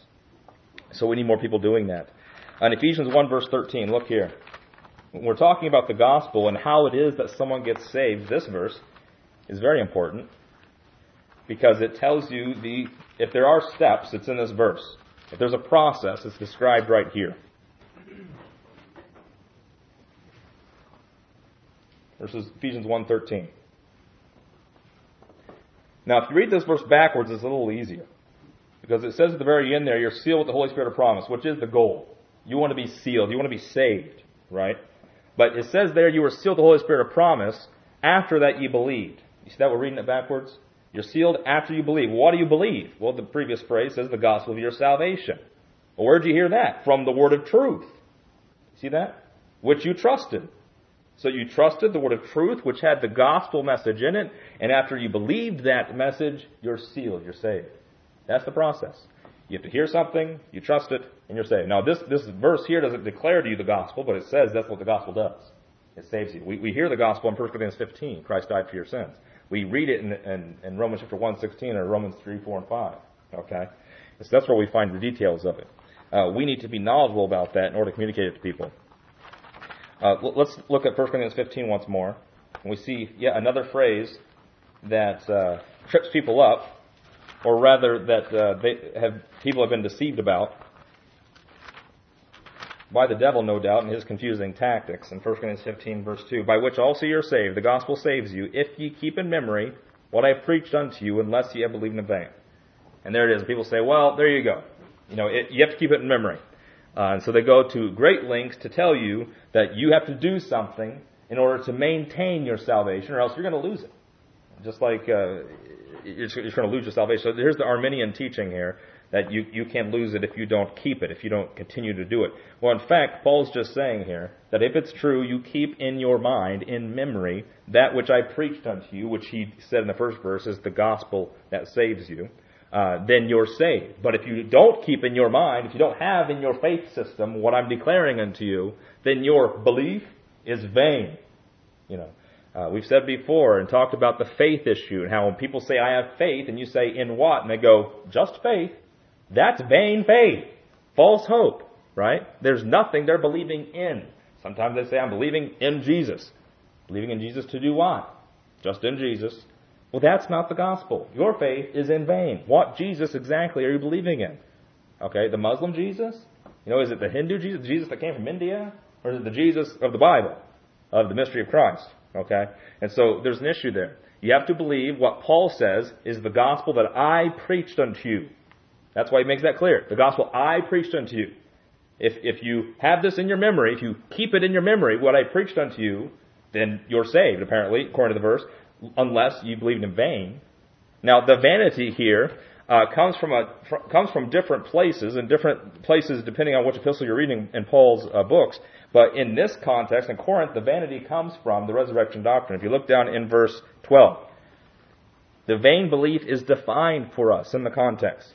So we need more people doing that. In Ephesians 1 verse 13, look here. When we're talking about the gospel and how it is that someone gets saved, this verse is very important because it tells you if there are steps, it's in this verse. If there's a process, it's described right here. Verses Ephesians 1:13. Now, if you read this verse backwards, it's a little easier. Because it says at the very end there, you're sealed with the Holy Spirit of promise, which is the goal. You want to be sealed. You want to be saved, right? But it says there you were sealed with the Holy Spirit of promise after that you believed. You see that we're reading it backwards? You're sealed after you believe. What do you believe? Well, the previous phrase says the gospel of your salvation. Well, where did you hear that? From the word of truth. See that? Which you trusted. So you trusted the word of truth, which had the gospel message in it, and after you believed that message, you're sealed, you're saved. That's the process. You have to hear something, you trust it, and you're saved. Now, this verse here doesn't declare to you the gospel, but it says that's what the gospel does. It saves you. We hear the gospel in 1 Corinthians 15, Christ died for your sins. We read it in Romans chapter 1:16 or Romans 3, 4, and 5. Okay? So that's where we find the details of it. We need to be knowledgeable about that in order to communicate it to people. Let's look at 1 Corinthians 15 once more. And we see yet another phrase that trips people up, or rather that people have been deceived about by the devil, no doubt, in his confusing tactics. In 1 Corinthians 15, verse 2, by which also you are saved, the gospel saves you, if ye keep in memory what I have preached unto you, unless ye have believed in vain. And there it is. People say, well, there you go. You have to keep it in memory. And so they go to great lengths to tell you that you have to do something in order to maintain your salvation, or else you're going to lose it. Just like you're going to lose your salvation. So here's the Arminian teaching here, that you can lose it if you don't keep it, if you don't continue to do it. Well, in fact, Paul's just saying here that if it's true, you keep in your mind, in memory, that which I preached unto you, which he said in the first verse is the gospel that saves you. then you're saved. But if you don't keep in your mind, if you don't have in your faith system what I'm declaring unto you, then your belief is vain. We've said before and talked about the faith issue and how when people say, I have faith, and you say, in what? And they go, just faith. That's vain faith. False hope, right? There's nothing they're believing in. Sometimes they say, I'm believing in Jesus. Believing in Jesus to do what? Just in Jesus. Well, that's not the gospel. Your faith is in vain. What Jesus exactly are you believing in? Okay, the Muslim Jesus? Is it the Hindu Jesus, the Jesus that came from India? Or is it the Jesus of the Bible, of the mystery of Christ? Okay, and so there's an issue there. You have to believe what Paul says is the gospel that I preached unto you. That's why he makes that clear. The gospel I preached unto you. If you have this in your memory, if you keep it in your memory, what I preached unto you, then you're saved, apparently, according to the verse, unless you believed in vain. Now, the vanity here comes from different places, and different places depending on which epistle you're reading in Paul's books. But in this context, in Corinth, the vanity comes from the resurrection doctrine. If you look down in verse 12, the vain belief is defined for us in the context.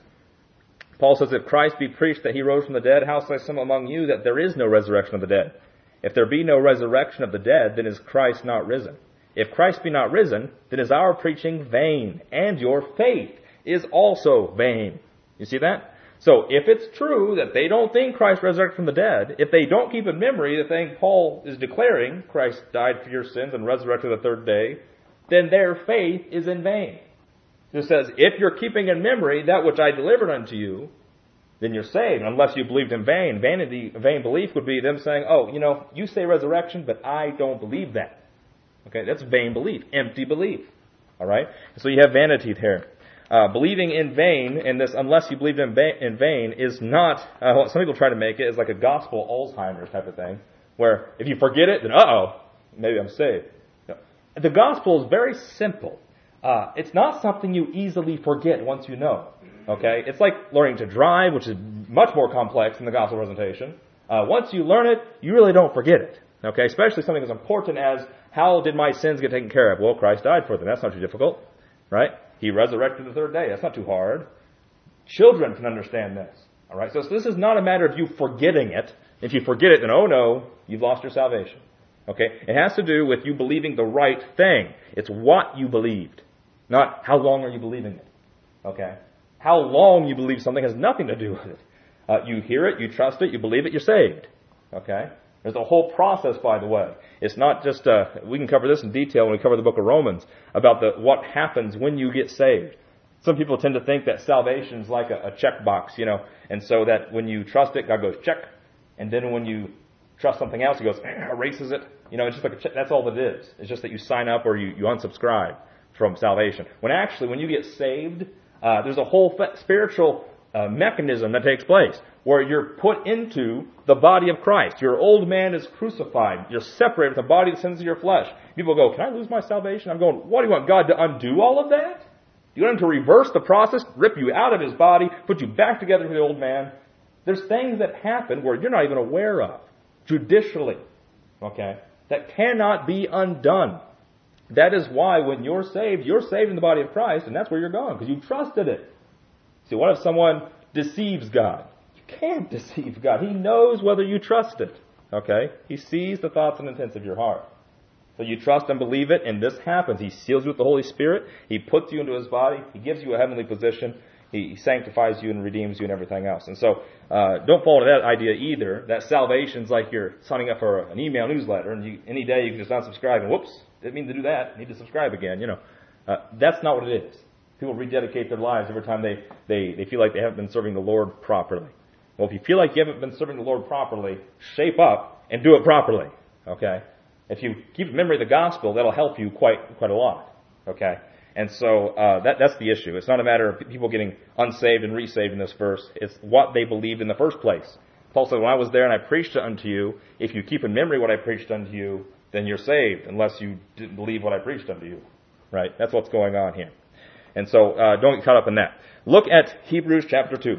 Paul says, if Christ be preached that he rose from the dead, how say some among you that there is no resurrection of the dead? If there be no resurrection of the dead, then is Christ not risen? If Christ be not risen, then is our preaching vain, and your faith is also vain. You see that? So if it's true that they don't think Christ resurrected from the dead, if they don't keep in memory the thing Paul is declaring, Christ died for your sins and resurrected the third day, then their faith is in vain. It says, if you're keeping in memory that which I delivered unto you, then you're saved, unless you believed in vain. Vain belief would be them saying, you say resurrection, but I don't believe that. Okay, that's vain belief, empty belief. All right? So you have vanity there. Believing in vain, and this unless you believed in vain, is not, some people try to make it as like a gospel Alzheimer's type of thing, where if you forget it, then maybe I'm saved. No. The gospel is very simple. It's not something you easily forget once you know. Okay? It's like learning to drive, which is much more complex than the gospel presentation. Once you learn it, you really don't forget it. Okay? Especially something as important as, how did my sins get taken care of? Well, Christ died for them. That's not too difficult. Right? He resurrected the third day. That's not too hard. Children can understand this. All right? So this is not a matter of you forgetting it. If you forget it, then you've lost your salvation. Okay? It has to do with you believing the right thing. It's what you believed, not how long are you believing it. Okay? How long you believe something has nothing to do with it. You hear it, you trust it, you believe it, you're saved. Okay? There's a whole process, by the way. It's not just, we can cover this in detail when we cover the book of Romans, about what happens when you get saved. Some people tend to think that salvation is like a checkbox, and so that when you trust it, God goes, check. And then when you trust something else, He goes, erases it. It's just like a check. That's all that it is. It's just that you sign up or you unsubscribe from salvation. When you get saved, there's a whole spiritual mechanism that takes place where you're put into the body of Christ. Your old man is crucified. You're separated from the body of the sins of your flesh. People go, can I lose my salvation? I'm going, what do you want, God to undo all of that? Do you want Him to reverse the process, rip you out of His body, put you back together with the old man? There's things that happen where you're not even aware of, judicially, okay, that cannot be undone. That is why when you're saved in the body of Christ, and that's where you're going, because you trusted it. See, what if someone deceives God? You can't deceive God. He knows whether you trust it. Okay? He sees the thoughts and intents of your heart. So you trust and believe it, and this happens. He seals you with the Holy Spirit. He puts you into His body. He gives you a heavenly position. He sanctifies you and redeems you and everything else. And so, don't fall into that idea either, that salvation's like you're signing up for an email newsletter, and any day you can just unsubscribe, and whoops, didn't mean to do that. Need to subscribe again, That's not what it is. People rededicate their lives every time they feel like they haven't been serving the Lord properly. Well, if you feel like you haven't been serving the Lord properly, shape up and do it properly. Okay? If you keep in memory the gospel, that'll help you quite a lot. Okay? And so that's the issue. It's not a matter of people getting unsaved and resaved in this verse. It's what they believed in the first place. Paul said, when I was there and I preached it unto you, if you keep in memory what I preached unto you, then you're saved, unless you didn't believe what I preached unto you. Right? That's what's going on here. And so don't get caught up in that. Look at Hebrews chapter 2,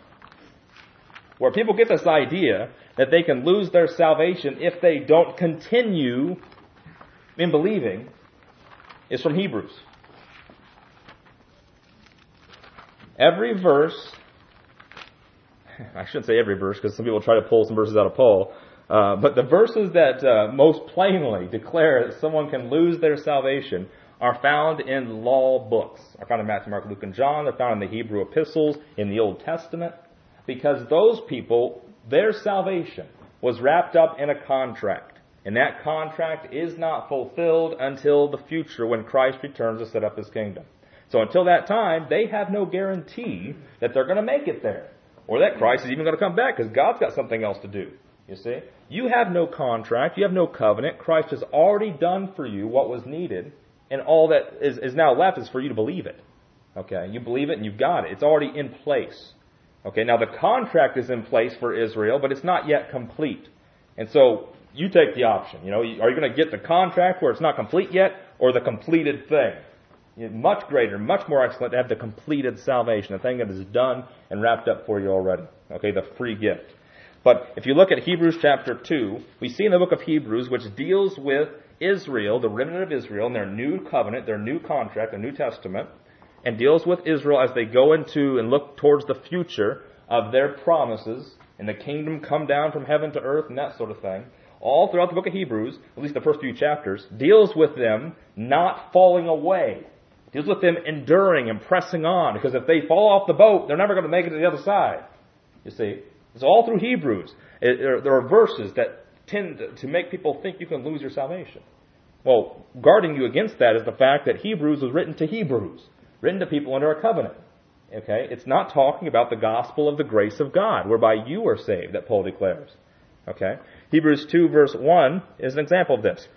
where people get this idea that they can lose their salvation if they don't continue in believing, is from Hebrews. Every verse, I shouldn't say every verse because some people try to pull some verses out of Paul, but the verses that most plainly declare that someone can lose their salvation are found in law books. Are found in Matthew, Mark, Luke, and John. They're found in the Hebrew epistles, in the Old Testament, because those people, their salvation was wrapped up in a contract. And that contract is not fulfilled until the future when Christ returns to set up His kingdom. So until that time, they have no guarantee that they're going to make it there, or that Christ is even going to come back, because God's got something else to do. You see? You have no contract, you have no covenant. Christ has already done for you what was needed, and all that is now left is for you to believe it. Okay? You believe it and you've got it. It's already in place. Okay, now the contract is in place for Israel, but it's not yet complete. And so, you take the option. Are you going to get the contract where it's not complete yet, or the completed thing? Much greater, much more excellent to have the completed salvation, the thing that is done and wrapped up for you already. Okay, the free gift. But if you look at Hebrews chapter 2, we see in the book of Hebrews, which deals with Israel, the remnant of Israel, and their new covenant, their new contract, their New Testament, and deals with Israel as they go into and look towards the future of their promises, and the kingdom come down from heaven to earth, and that sort of thing. All throughout the book of Hebrews, at least the first few chapters, deals with them not falling away. Deals with them enduring and pressing on, because if they fall off the boat, they're never going to make it to the other side. You see? It's all through Hebrews. There are verses that tend to make people think you can lose your salvation. Well, guarding you against that is the fact that Hebrews was written to Hebrews, written to people under a covenant. Okay? It's not talking about the gospel of the grace of God, whereby you are saved, that Paul declares. Okay? Hebrews 2 verse 1 is an example of this.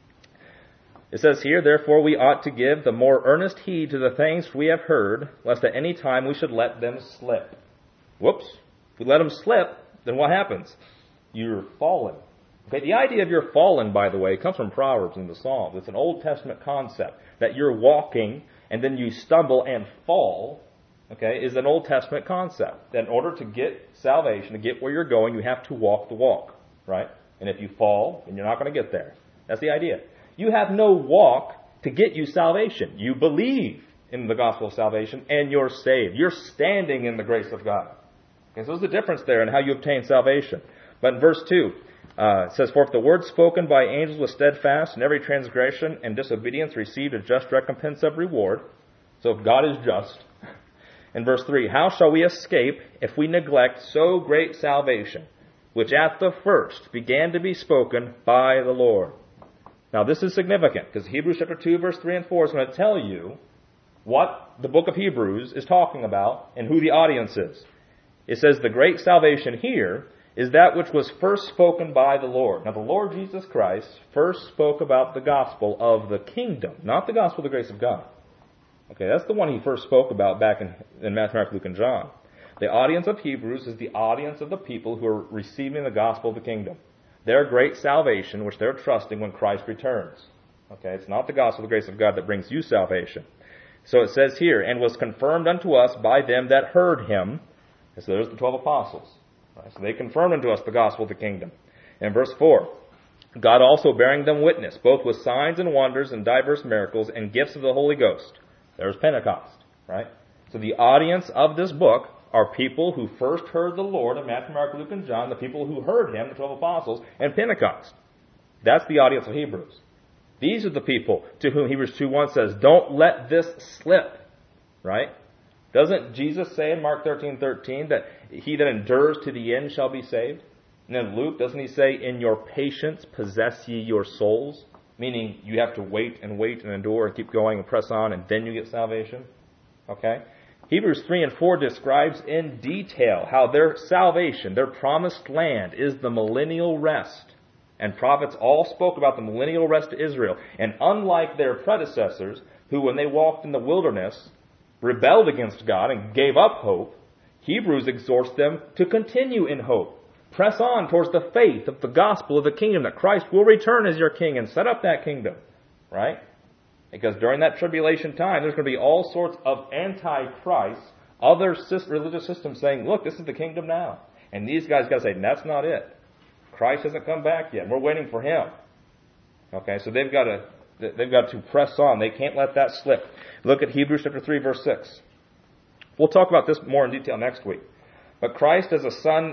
It says here, therefore we ought to give the more earnest heed to the things we have heard, lest at any time we should let them slip. Whoops. If we let them slip, then what happens? You're fallen. Okay, the idea of you're fallen, by the way, comes from Proverbs and the Psalms. It's an Old Testament concept that you're walking and then you stumble and fall, okay, is an Old Testament concept. That in order to get salvation, to get where you're going, you have to walk the walk, right? And if you fall, then you're not going to get there. That's the idea. You have no walk to get you salvation. You believe in the gospel of salvation and you're saved. You're standing in the grace of God. Okay, so there's a difference there in how you obtain salvation. But in verse 2, it says, for if the word spoken by angels was steadfast, and every transgression and disobedience received a just recompense of reward. So if God is just. In verse 3, how shall we escape if we neglect so great salvation, which at the first began to be spoken by the Lord? Now this is significant, because Hebrews chapter 2, verse 3 and 4 is going to tell you what the book of Hebrews is talking about and who the audience is. It says the great salvation here is that which was first spoken by the Lord. Now the Lord Jesus Christ first spoke about the gospel of the kingdom, not the gospel of the grace of God. Okay, that's the one He first spoke about back in Matthew, Mark, Luke, and John. The audience of Hebrews is the audience of the people who are receiving the gospel of the kingdom. Their great salvation, which they're trusting when Christ returns. Okay, it's not the gospel of the grace of God that brings you salvation. So it says here, and was confirmed unto us by them that heard Him. And so there's the 12 apostles. Right? So they confirmed unto us the gospel of the kingdom. And verse 4, God also bearing them witness, both with signs and wonders and diverse miracles and gifts of the Holy Ghost. There's Pentecost, right? So the audience of this book are people who first heard the Lord in Matthew, Mark, Luke, and John, the people who heard Him, the 12 apostles, and Pentecost. That's the audience of Hebrews. These are the people to whom Hebrews 2:1 says, don't let this slip, right? Doesn't Jesus say in Mark 13:13 that he that endures to the end shall be saved? And then Luke, doesn't he say, in your patience possess ye your souls? Meaning you have to wait and endure and keep going and press on and then you get salvation. Okay? Hebrews 3 and 4 describes in detail how their salvation, their promised land, is the millennial rest. And prophets all spoke about the millennial rest to Israel. And unlike their predecessors, who when they walked in the wilderness, rebelled against God and gave up hope, Hebrews exhorts them to continue in hope. Press on towards the faith of the gospel of the kingdom, that Christ will return as your king and set up that kingdom. Right? Because during that tribulation time, there's going to be all sorts of anti-Christ, other religious systems saying, look, this is the kingdom now. And these guys got to say, that's not it. Christ hasn't come back yet. We're waiting for Him. Okay, so they've got to press on. They can't let that slip. Look at Hebrews chapter 3, verse 6. We'll talk about this more in detail next week. But Christ is a son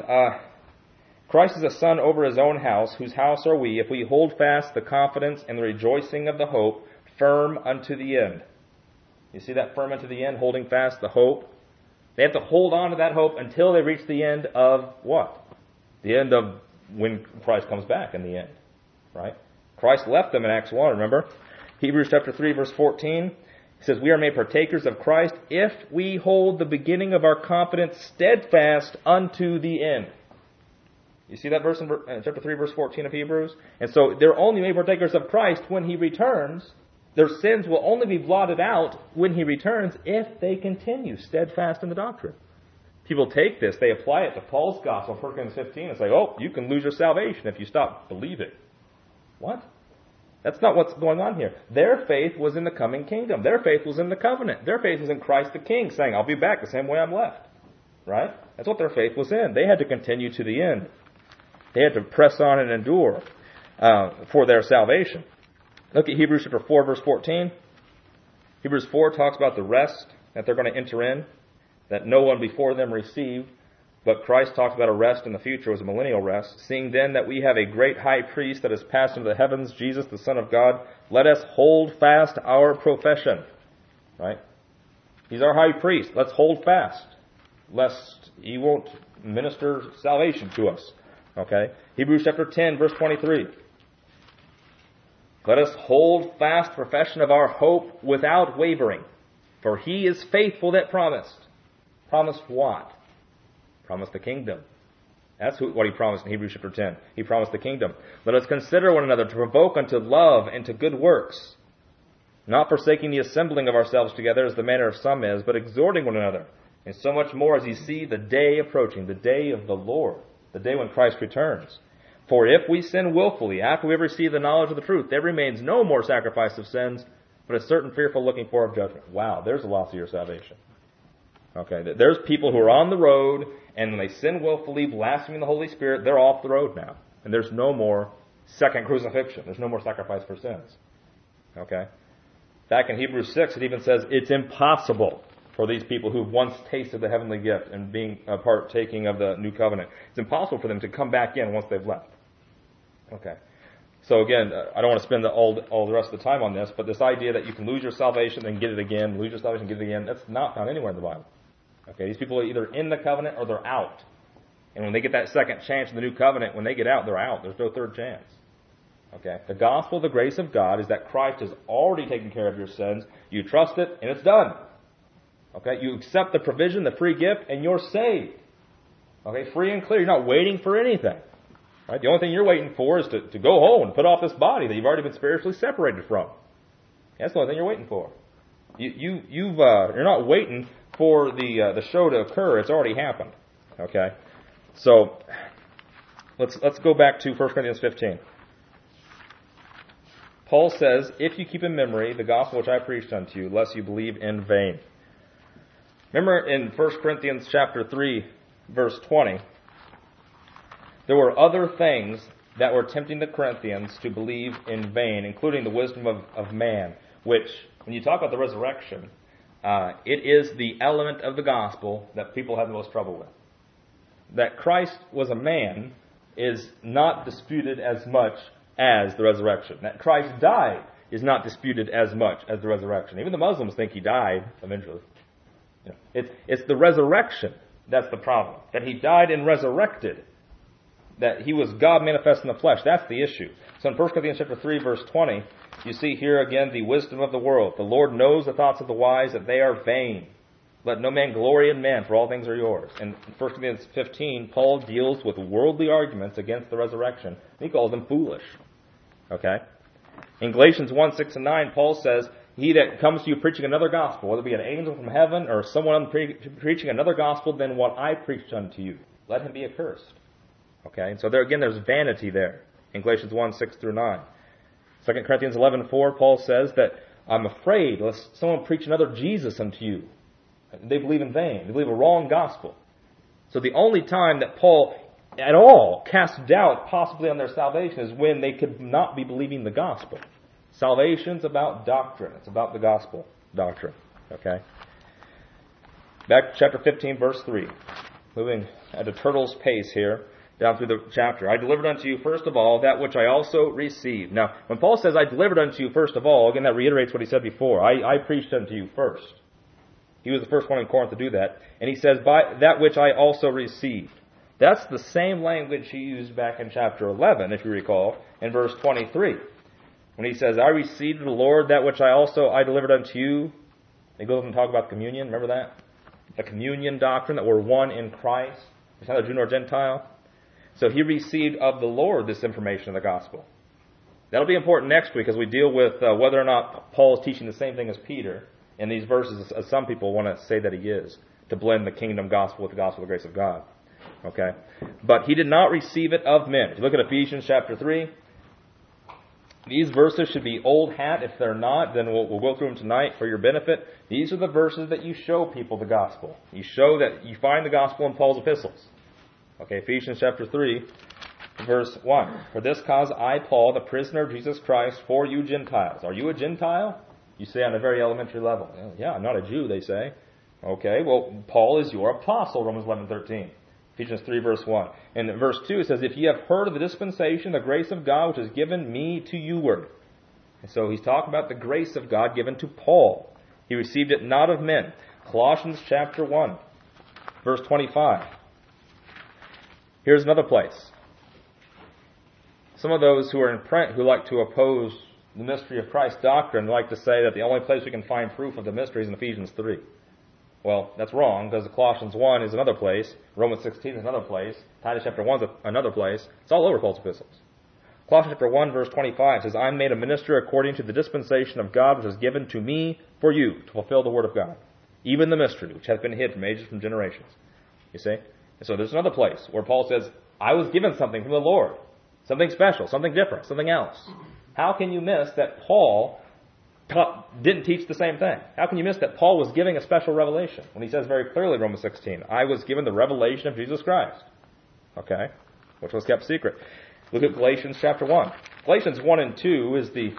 over his own house, whose house are we, if we hold fast the confidence and the rejoicing of the hope firm unto the end. You see that firm unto the end, holding fast the hope? They have to hold on to that hope until they reach the end of what? The end of when Christ comes back in the end. Right? Christ left them in Acts 1, remember? Hebrews chapter 3, verse 14. It says, we are made partakers of Christ if we hold the beginning of our confidence steadfast unto the end. You see that verse in chapter 3, verse 14 of Hebrews? And so they're only made partakers of Christ when he returns. Their sins will only be blotted out when he returns if they continue steadfast in the doctrine. People take this, they apply it to Paul's gospel, 1 Corinthians 15, and say, oh, you can lose your salvation if you stop believing. What? That's not what's going on here. Their faith was in the coming kingdom. Their faith was in the covenant. Their faith was in Christ the King, saying, I'll be back the same way I'm left. Right? That's what their faith was in. They had to continue to the end. They had to press on and endure for their salvation. Look at Hebrews chapter 4, verse 14. Hebrews 4 talks about the rest that they're going to enter in, that no one before them received. But Christ talks about a rest in the future as a millennial rest. Seeing then that we have a great high priest that has passed into the heavens, Jesus, the Son of God, let us hold fast our profession. Right? He's our high priest. Let's hold fast, lest he won't minister salvation to us. Okay? Hebrews chapter 10, verse 23. Let us hold fast the profession of our hope without wavering, for he is faithful that promised. Promised what? Promised the kingdom. That's what he promised in Hebrews chapter 10. He promised the kingdom. Let us consider one another to provoke unto love and to good works, not forsaking the assembling of ourselves together as the manner of some is, but exhorting one another, and so much more as ye see the day approaching, the day of the Lord, the day when Christ returns. For if we sin willfully, after we have received the knowledge of the truth, there remains no more sacrifice of sins, but a certain fearful looking for of judgment. Wow, there's a loss of your salvation. Okay, there's people who are on the road, and when they sin willfully, blaspheming the Holy Spirit, they're off the road now. And there's no more second crucifixion. There's no more sacrifice for sins. Okay? Back in Hebrews 6, it even says it's impossible for these people who've once tasted the heavenly gift and being a partaking of the new covenant. It's impossible for them to come back in once they've left. Okay. So again, I don't want to spend all the rest of the time on this, but this idea that you can lose your salvation and get it again, lose your salvation and get it again, that's not found anywhere in the Bible. Okay, these people are either in the covenant or they're out. And when they get that second chance in the new covenant, when they get out, they're out. There's no third chance. Okay, the gospel of the grace of God is that Christ has already taken care of your sins. You trust it, and it's done. Okay, you accept the provision, the free gift, and you're saved. Okay, free and clear. You're not waiting for anything. Right? The only thing you're waiting for is to go home and put off this body that you've already been spiritually separated from. That's the only thing you're waiting for. You're not waiting for the show to occur. It's already happened. Okay, so let's go back to 1 Corinthians 15. Paul says, "If you keep in memory the gospel which I preached unto you, lest you believe in vain." Remember in 1 Corinthians chapter 3, verse 20, there were other things that were tempting the Corinthians to believe in vain, including the wisdom of man, which, when you talk about the resurrection, it is the element of the gospel that people have the most trouble with. That Christ was a man is not disputed as much as the resurrection. That Christ died is not disputed as much as the resurrection. Even the Muslims think he died eventually. It's the resurrection that's the problem. That he died and resurrected. That he was God manifest in the flesh. That's the issue. So in 1 Corinthians chapter 3, verse 20, you see here again the wisdom of the world. The Lord knows the thoughts of the wise, that they are vain. Let no man glory in man, for all things are yours. In 1 Corinthians 15, Paul deals with worldly arguments against the resurrection. He calls them foolish. Okay? In Galatians 1, 6 and 9, Paul says, "He that comes to you preaching another gospel, whether it be an angel from heaven or someone preaching another gospel than what I preached unto you, let him be accursed." Okay? And so there again, there's vanity there in Galatians 1, 6 through 9. 2 Corinthians 11, 4, Paul says that I'm afraid lest someone preach another Jesus unto you. They believe in vain. They believe a wrong gospel. So the only time that Paul at all cast doubt possibly on their salvation is when they could not be believing the gospel. Salvation's about doctrine. It's about the gospel doctrine. Okay? Back to chapter 15, verse 3. Moving at a turtle's pace here, down through the chapter. I delivered unto you, first of all, that which I also received. Now, when Paul says, I delivered unto you, first of all, again, that reiterates what he said before. I preached unto you first. He was the first one in Corinth to do that. And he says, by that which I also received. That's the same language he used back in chapter 11, if you recall, in verse 23. When he says, I received of the Lord that which I delivered unto you. He goes on to talk about communion. Remember that? The communion doctrine, that we're one in Christ. There's neither Jew nor Gentile. So he received of the Lord this information of the gospel. That'll be important next week as we deal with whether or not Paul is teaching the same thing as Peter in these verses, as some people want to say that he is, to blend the kingdom gospel with the gospel of the grace of God. Okay? But he did not receive it of men. If you look at Ephesians chapter 3, these verses should be old hat. If they're not, then we'll go through them tonight for your benefit. These are the verses that you show people the gospel. You show that you find the gospel in Paul's epistles. Okay, Ephesians chapter 3, verse 1. For this cause I, Paul, the prisoner of Jesus Christ, for you Gentiles. Are you a Gentile? You say on a very elementary level. Yeah, I'm not a Jew, they say. Okay, well, Paul is your apostle, Romans 11:13. Ephesians 3, verse 1. And in verse 2, it says, if ye have heard of the dispensation, the grace of God, which is given me to youward. And so he's talking about the grace of God given to Paul. He received it not of men. Colossians chapter 1, verse 25. Here's another place. Some of those who are in print who like to oppose the mystery of Christ's doctrine like to say that the only place we can find proof of the mystery is in Ephesians 3. Well, that's wrong, because Colossians 1 is another place, Romans 16 is another place, Titus chapter 1 is another place. It's all over Paul's epistles. Colossians chapter 1, verse 25 says, I am made a minister according to the dispensation of God which is given to me for you, to fulfill the word of God, even the mystery which hath been hid from ages, from generations. You see? And so there's another place where Paul says, I was given something from the Lord, something special, something different, something else. How can you miss that Paul didn't teach the same thing? How can you miss that Paul was giving a special revelation when he says very clearly in Romans 16, I was given the revelation of Jesus Christ, okay, which was kept secret. Look at Galatians chapter 1. Galatians 1 and 2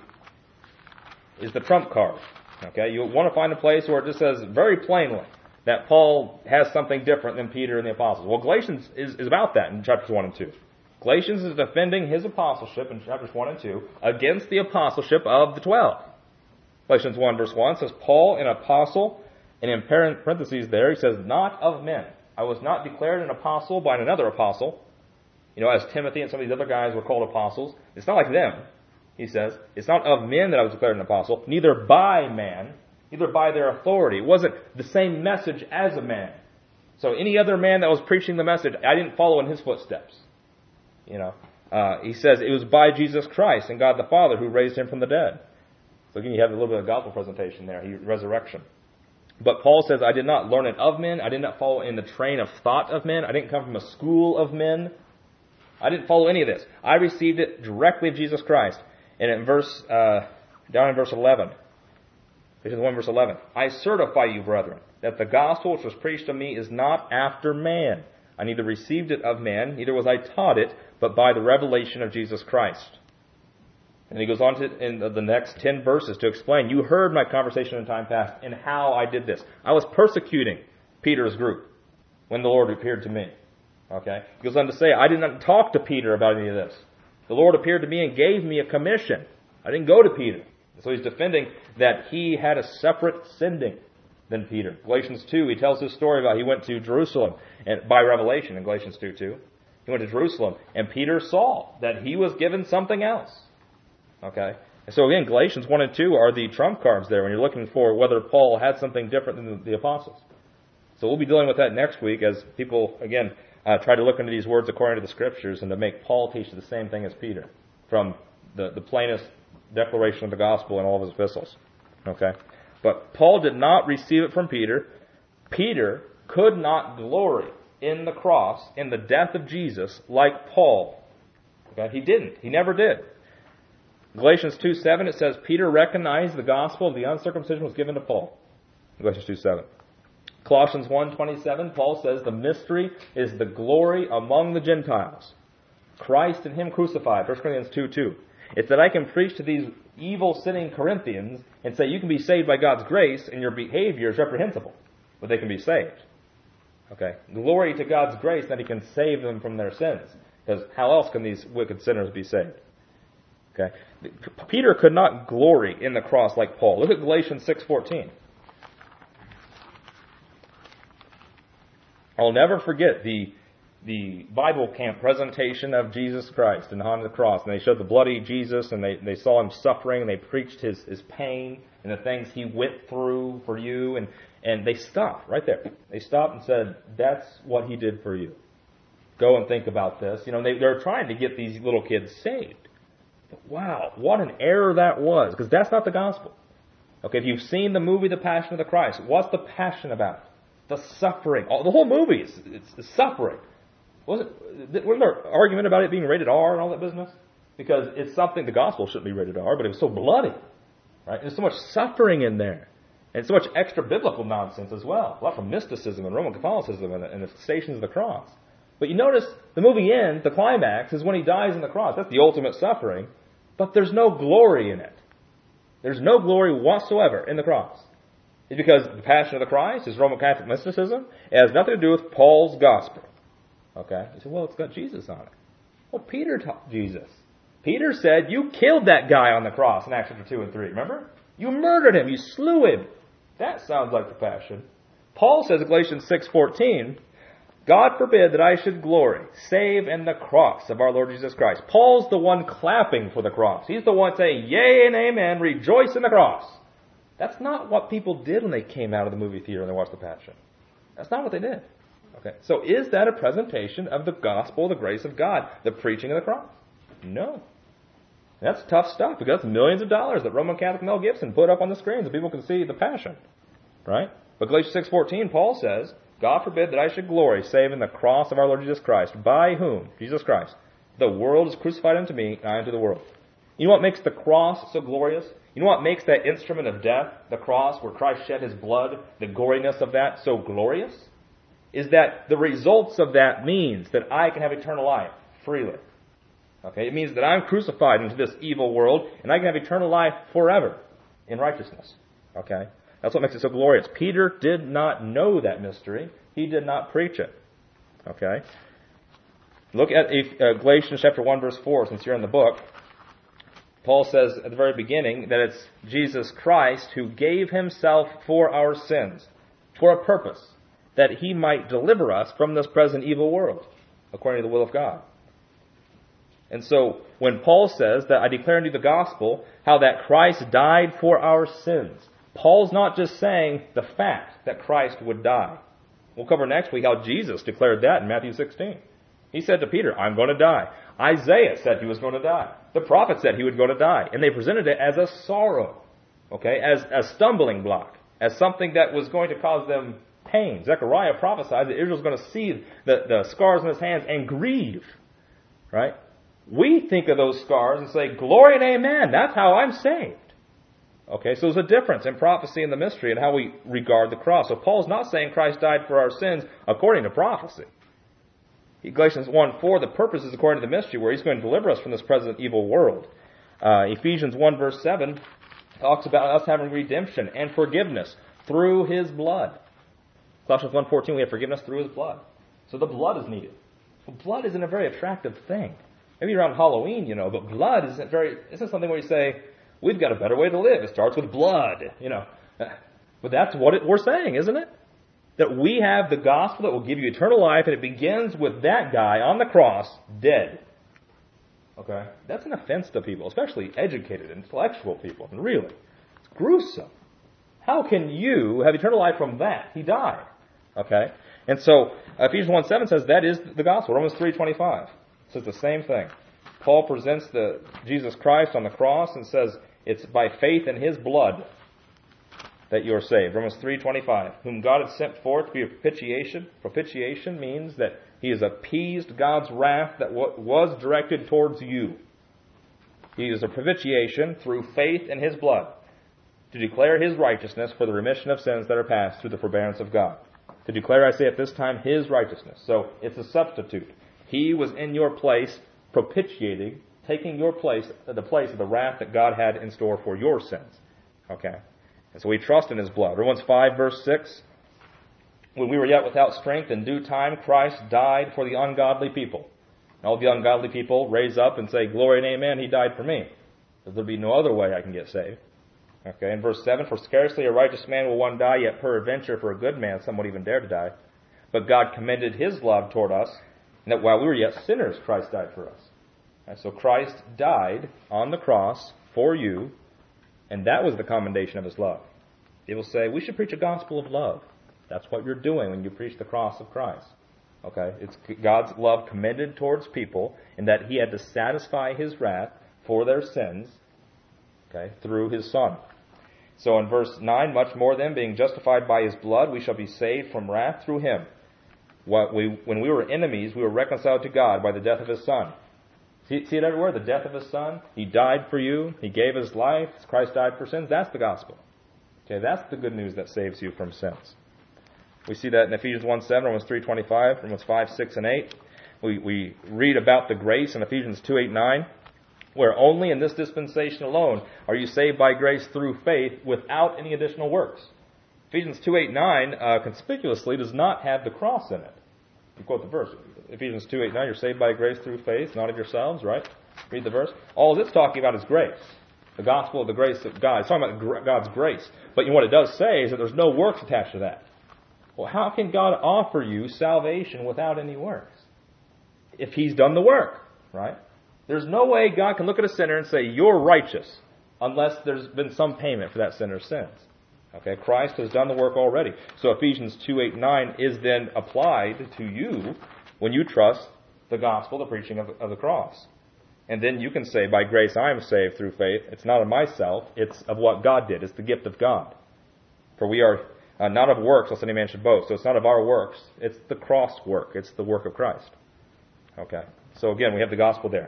is the trump card. Okay, you want to find a place where it just says very plainly that Paul has something different than Peter and the apostles. Well, Galatians is about that in chapters 1 and 2. Galatians is defending his apostleship in chapters 1 and 2 against the apostleship of the 12. Galatians 1 verse 1 says, Paul, an apostle, and in parentheses there, he says, not of men. I was not declared an apostle by another apostle. You know, as Timothy and some of these other guys were called apostles. It's not like them, he says. It's not of men that I was declared an apostle, neither by man, neither by their authority. It wasn't the same message as a man. So any other man that was preaching the message, I didn't follow in his footsteps. You know, he says it was by Jesus Christ and God the Father who raised him from the dead. So again, you have a little bit of gospel presentation there, resurrection. But Paul says, I did not learn it of men. I did not follow in the train of thought of men. I didn't come from a school of men. I didn't follow any of this. I received it directly of Jesus Christ. And in down in verse 11, Ephesians 1 verse 11, I certify you, brethren, that the gospel which was preached to me is not after man. I neither received it of man, neither was I taught it, but by the revelation of Jesus Christ. And he goes on to in the next 10 verses to explain, you heard my conversation in time past and how I did this. I was persecuting Peter's group when the Lord appeared to me. Okay? He goes on to say, I did not talk to Peter about any of this. The Lord appeared to me and gave me a commission. I didn't go to Peter. So he's defending that he had a separate sending than Peter. Galatians 2, he tells his story about he went to Jerusalem and by revelation in Galatians 2:2. He went to Jerusalem and Peter saw that he was given something else. Okay? And so again, Galatians 1 and 2 are the trump cards there when you're looking for whether Paul had something different than the apostles. So we'll be dealing with that next week as people, again, try to look into these words according to the Scriptures and to make Paul teach the same thing as Peter from the plainest declaration of the gospel in all of his epistles. Okay? But Paul did not receive it from Peter. Peter could not glory in the cross, in the death of Jesus, like Paul. Okay? He didn't. He never did. Galatians 2:7, it says, Peter recognized the gospel of the uncircumcision was given to Paul. Galatians 2:7. Colossians 1:27, Paul says, the mystery is the glory among the Gentiles. Christ and Him crucified. 1 Corinthians 2:2. It's that I can preach to these evil, sinning Corinthians and say you can be saved by God's grace and your behavior is reprehensible. but they can be saved. Okay? Glory to God's grace that He can save them from their sins. Because how else can these wicked sinners be saved? Okay? Peter could not glory in the cross like Paul. Look at Galatians 6:14. I'll never forget the Bible camp presentation of Jesus Christ and on the cross. And they showed the bloody Jesus, and they saw Him suffering, and they preached His pain and the things He went through for you. And they stopped right there. They stopped and said, that's what He did for you. Go and think about this. You know, they're trying to get these little kids saved. But wow, what an error that was, because that's not the gospel. Okay, if you've seen the movie The Passion of the Christ, what's the passion about? The suffering. The whole movie is suffering. Wasn't there argument about it being rated R and all that business? Because it's something, the gospel shouldn't be rated R, but it was so bloody. Right? There's so much suffering in there. And so much extra biblical nonsense as well. A lot from mysticism and Roman Catholicism and the Stations of the Cross. But you notice the movie ends, the climax is when He dies on the cross. That's the ultimate suffering. But there's no glory in it. There's no glory whatsoever in the cross. It's because the Passion of the Christ is Roman Catholic mysticism. It has nothing to do with Paul's gospel. Okay? You say, well, it's got Jesus on it. Well, Peter taught Jesus. Peter said, you killed that guy on the cross in Acts chapter 2 and 3. Remember? You murdered him. You slew him. That sounds like the Passion. Paul says in Galatians 6:14, God forbid that I should glory, save in the cross of our Lord Jesus Christ. Paul's the one clapping for the cross. He's the one saying, yea and amen, rejoice in the cross. That's not what people did when they came out of the movie theater and they watched the Passion. That's not what they did. Okay, so is that a presentation of the gospel, the grace of God, the preaching of the cross? No. That's tough stuff, because that's millions of dollars that Roman Catholic Mel Gibson put up on the screen so people can see the Passion. Right? But Galatians 6:14, Paul says, God forbid that I should glory, save in the cross of our Lord Jesus Christ, by whom, Jesus Christ, the world is crucified unto me, and I unto the world. You know what makes the cross so glorious? You know what makes that instrument of death, the cross, where Christ shed His blood, the goriness of that, so glorious? Is that the results of that means that I can have eternal life freely. Okay, it means that I'm crucified into this evil world, and I can have eternal life forever in righteousness. Okay? That's what makes it so glorious. Peter did not know that mystery. He did not preach it. Okay? Look at Galatians chapter 1, verse 4, since you're in the book. Paul says at the very beginning that it's Jesus Christ who gave Himself for our sins, for a purpose, that He might deliver us from this present evil world, according to the will of God. And so, when Paul says that I declare unto you the gospel, how that Christ died for our sins, Paul's not just saying the fact that Christ would die. We'll cover next week how Jesus declared that in Matthew 16. He said to Peter, I'm going to die. Isaiah said He was going to die. The prophet said He was going to die. And they presented it as a sorrow, okay, as a stumbling block, as something that was going to cause them pain. Zechariah prophesied that Israel's going to see the scars on His hands and grieve, right? We think of those scars and say, glory and amen, that's how I'm saved. Okay, so there's a difference in prophecy and the mystery and how we regard the cross. So Paul's not saying Christ died for our sins according to prophecy. Galatians 1:4, the purpose is according to the mystery, where He's going to deliver us from this present evil world. Ephesians 1 verse 7 talks about us having redemption and forgiveness through His blood. Colossians 1:14, we have forgiveness through His blood. So the blood is needed. Well, blood isn't a very attractive thing. Maybe around Halloween, but blood isn't something where you say, we've got a better way to live. It starts with blood, But that's what we're saying, isn't it? That we have the gospel that will give you eternal life, and it begins with that guy on the cross, dead. Okay? That's an offense to people, especially educated, intellectual people. And really, it's gruesome. How can you have eternal life from that? He died. Okay? And so, Ephesians 1:7 says that is the gospel. Romans 3:25 says the same thing. Paul presents Jesus Christ on the cross and says it's by faith in His blood that you are saved. Romans 3:25, whom God had sent forth to be a propitiation. Propitiation means that He has appeased God's wrath that was directed towards you. He is a propitiation through faith in His blood to declare His righteousness for the remission of sins that are past through the forbearance of God. To declare, I say at this time, His righteousness. So it's a substitute. He was in your place, propitiating, taking your place, the place of the wrath that God had in store for your sins. Okay? And so we trust in His blood. Romans 5 verse 6, when we were yet without strength, in due time Christ died for the ungodly people. And all the ungodly people raise up and say, glory and amen, he died for me. Because there'll be no other way I can get saved. Okay, in verse 7, for scarcely a righteous man will one die, yet peradventure for a good man some would even dare to die. But God commended his love toward us, and that while we were yet sinners, Christ died for us. Right, so Christ died on the cross for you, and that was the commendation of his love. People say, we should preach a gospel of love. That's what you're doing when you preach the cross of Christ. Okay, it's God's love commended towards people, in that he had to satisfy his wrath for their sins, okay, through his Son. So in verse 9, much more then, being justified by his blood, we shall be saved from wrath through him. When we were enemies, we were reconciled to God by the death of his Son. See it everywhere? The death of his Son. He died for you. He gave his life. Christ died for sins. That's the gospel. Okay, that's the good news that saves you from sins. We see that in Ephesians 1:7, Romans 3:25, Romans 5, 6, and 8. We read about the grace in Ephesians 2:8, 9, where only in this dispensation alone are you saved by grace through faith without any additional works. Ephesians 2:8, 9 conspicuously does not have the cross in it. You quote the verse. Ephesians 2:8, 9, you're saved by grace through faith, not of yourselves, right? Read the verse. All it's talking about is grace. The gospel of the grace of God. It's talking about God's grace. But what it does say is that there's no works attached to that. Well, how can God offer you salvation without any works? If he's done the work, right? There's no way God can look at a sinner and say, you're righteous, unless there's been some payment for that sinner's sins. Okay, Christ has done the work already. So Ephesians 2:8, 9 is then applied to you when you trust the gospel, the preaching of the cross. And then you can say, by grace I am saved through faith. It's not of myself, it's of what God did. It's the gift of God. For we are not of works, lest any man should boast. So it's not of our works, it's the cross work. It's the work of Christ. Okay, so again, we have the gospel there.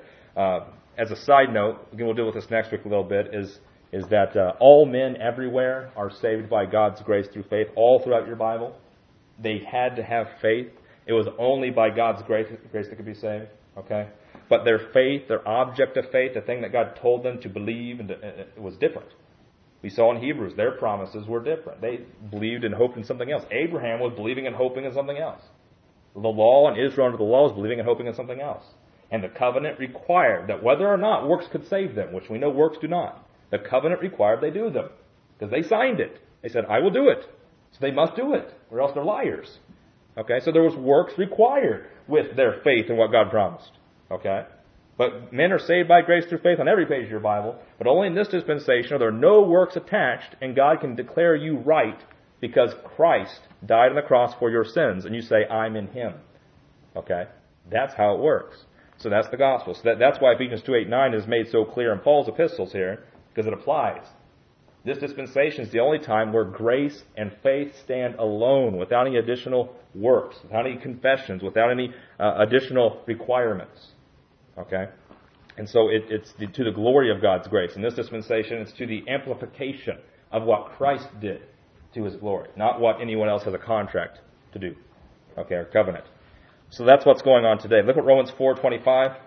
As a side note, again, we'll deal with this next week a little bit, is that all men everywhere are saved by God's grace through faith, all throughout your Bible. They had to have faith. It was only by God's grace that could be saved. Okay? But their faith, their object of faith, the thing that God told them to believe, it was different. We saw in Hebrews, their promises were different. They believed and hoped in something else. Abraham was believing and hoping in something else. The law and Israel under the law was believing and hoping in something else. And the covenant required that whether or not works could save them, which we know works do not, the covenant required they do them. Because they signed it. They said, I will do it. So they must do it, or else they're liars. Okay, so there was works required with their faith in what God promised. Okay? But men are saved by grace through faith on every page of your Bible, but only in this dispensation are there no works attached, and God can declare you right because Christ died on the cross for your sins, and you say, I'm in Him. Okay? That's how it works. So that's the gospel. So that's why Ephesians 2:8, 9 is made so clear in Paul's epistles here, because it applies. This dispensation is the only time where grace and faith stand alone, without any additional works, without any confessions, without any additional requirements. Okay? And so it's to the glory of God's grace. In this dispensation, it's to the amplification of what Christ did to His glory, not what anyone else has a contract to do. Okay, or covenant. So that's what's going on today. Look at Romans 4:25.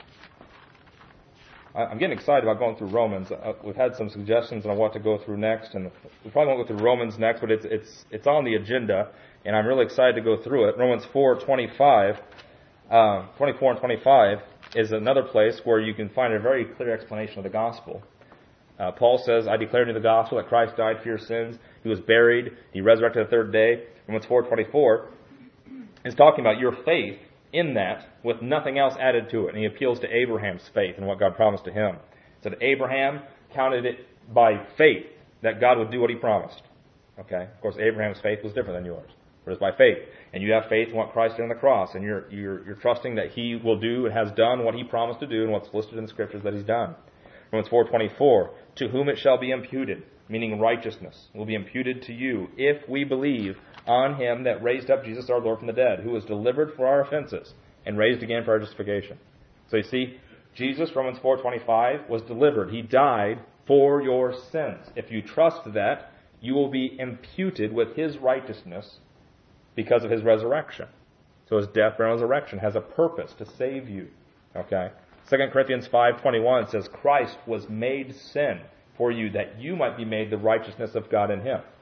I'm getting excited about going through Romans. We've had some suggestions on what to go through next, and we probably won't go through Romans next, but it's on the agenda, and I'm really excited to go through it. Romans 4:25, 24 and 25 is another place where you can find a very clear explanation of the gospel. Paul says, I declare to you the gospel that Christ died for your sins. He was buried. He resurrected the third day. Romans 4:24 is talking about your faith in that with nothing else added to it. And he appeals to Abraham's faith and what God promised to him. So that Abraham counted it by faith that God would do what He promised. Okay? Of course, Abraham's faith was different than yours. But it's by faith. And you have faith in what Christ did on the cross. And you're trusting that He will do and has done what He promised to do and what's listed in the Scriptures that He's done. Romans 4:24, to whom it shall be imputed, meaning righteousness, will be imputed to you if we believe on Him that raised up Jesus our Lord from the dead, who was delivered for our offenses and raised again for our justification. So you see, Jesus, Romans 4:25, was delivered. He died for your sins. If you trust that, you will be imputed with His righteousness because of His resurrection. So His death and resurrection has a purpose to save you. Okay? 2 Corinthians 5:21 says, Christ was made sin for you that you might be made the righteousness of God in Him.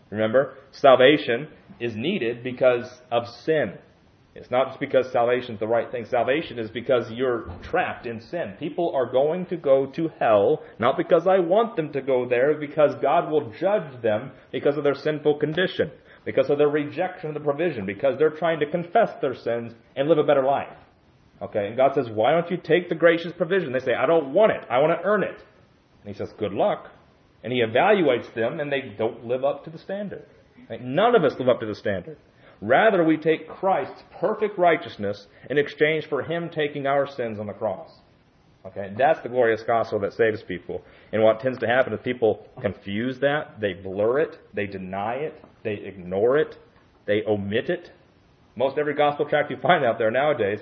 Remember, salvation is needed because of sin. It's not just because salvation is the right thing. Salvation is because you're trapped in sin. People are going to go to hell, not because I want them to go there, because God will judge them because of their sinful condition, because of their rejection of the provision, because they're trying to confess their sins and live a better life. Okay, and God says, why don't you take the gracious provision? They say, I don't want it. I want to earn it. And He says, good luck. And He evaluates them, and they don't live up to the standard. Right? None of us live up to the standard. Rather, we take Christ's perfect righteousness in exchange for Him taking our sins on the cross. Okay, that's the glorious gospel that saves people. And what tends to happen is people confuse that, they blur it, they deny it, they ignore it, they omit it. Most every gospel tract you find out there nowadays,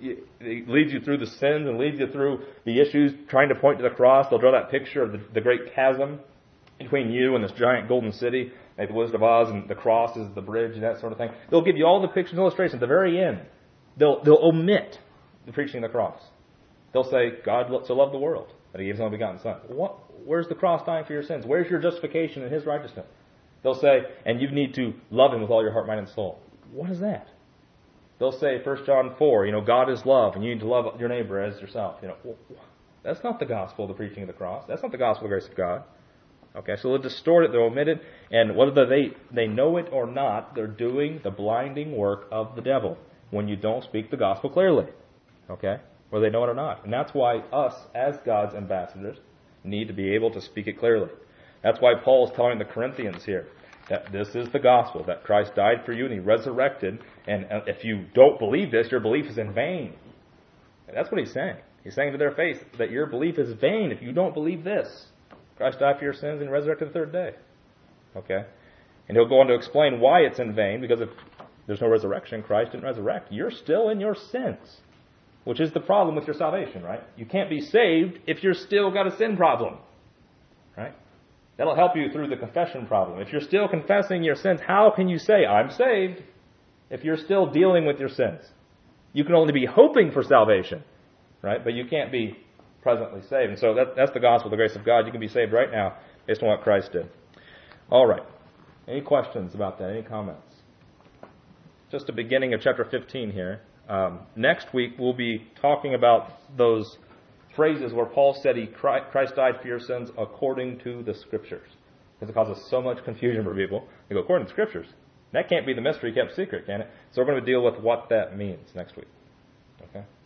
it leads you through the sins and leads you through the issues, trying to point to the cross. They'll draw that picture of the great chasm between you and this giant golden city, like the Wizard of Oz, and the cross is the bridge and that sort of thing. They'll give you all the pictures and illustrations at the very end. They'll omit the preaching of the cross. They'll say, God so loved the world that He gave His only begotten Son. Where's the cross dying for your sins? Where's your justification in His righteousness? They'll say, and you need to love Him with all your heart, mind, and soul. What is that? They'll say, 1 John 4, God is love, and you need to love your neighbor as yourself. That's not the gospel of the preaching of the cross. That's not the gospel of the grace of God. Okay, so they'll distort it, they'll omit it, and whether they know it or not, they're doing the blinding work of the devil when you don't speak the gospel clearly. Okay, whether they know it or not. And that's why us, as God's ambassadors, need to be able to speak it clearly. That's why Paul is telling the Corinthians here that this is the gospel, that Christ died for you and He resurrected, and if you don't believe this, your belief is in vain. And that's what he's saying. He's saying to their face that your belief is vain if you don't believe this. Christ died for your sins and resurrected the third day. Okay? And he'll go on to explain why it's in vain, because if there's no resurrection, Christ didn't resurrect, you're still in your sins, which is the problem with your salvation, right? You can't be saved if you're still got a sin problem, right? That'll help you through the confession problem. If you're still confessing your sins, how can you say, I'm saved, if you're still dealing with your sins? You can only be hoping for salvation, right? But you can't be presently saved. And so that's the gospel, the grace of God. You can be saved right now based on what Christ did. All right. Any questions about that? Any comments? Just the beginning of chapter 15 here. Next week we'll be talking about those phrases where Paul said Christ died for your sins according to the Scriptures. Because it causes so much confusion for people. They go, according to the Scriptures. That can't be the mystery kept secret, can it? So we're going to deal with what that means next week. Okay?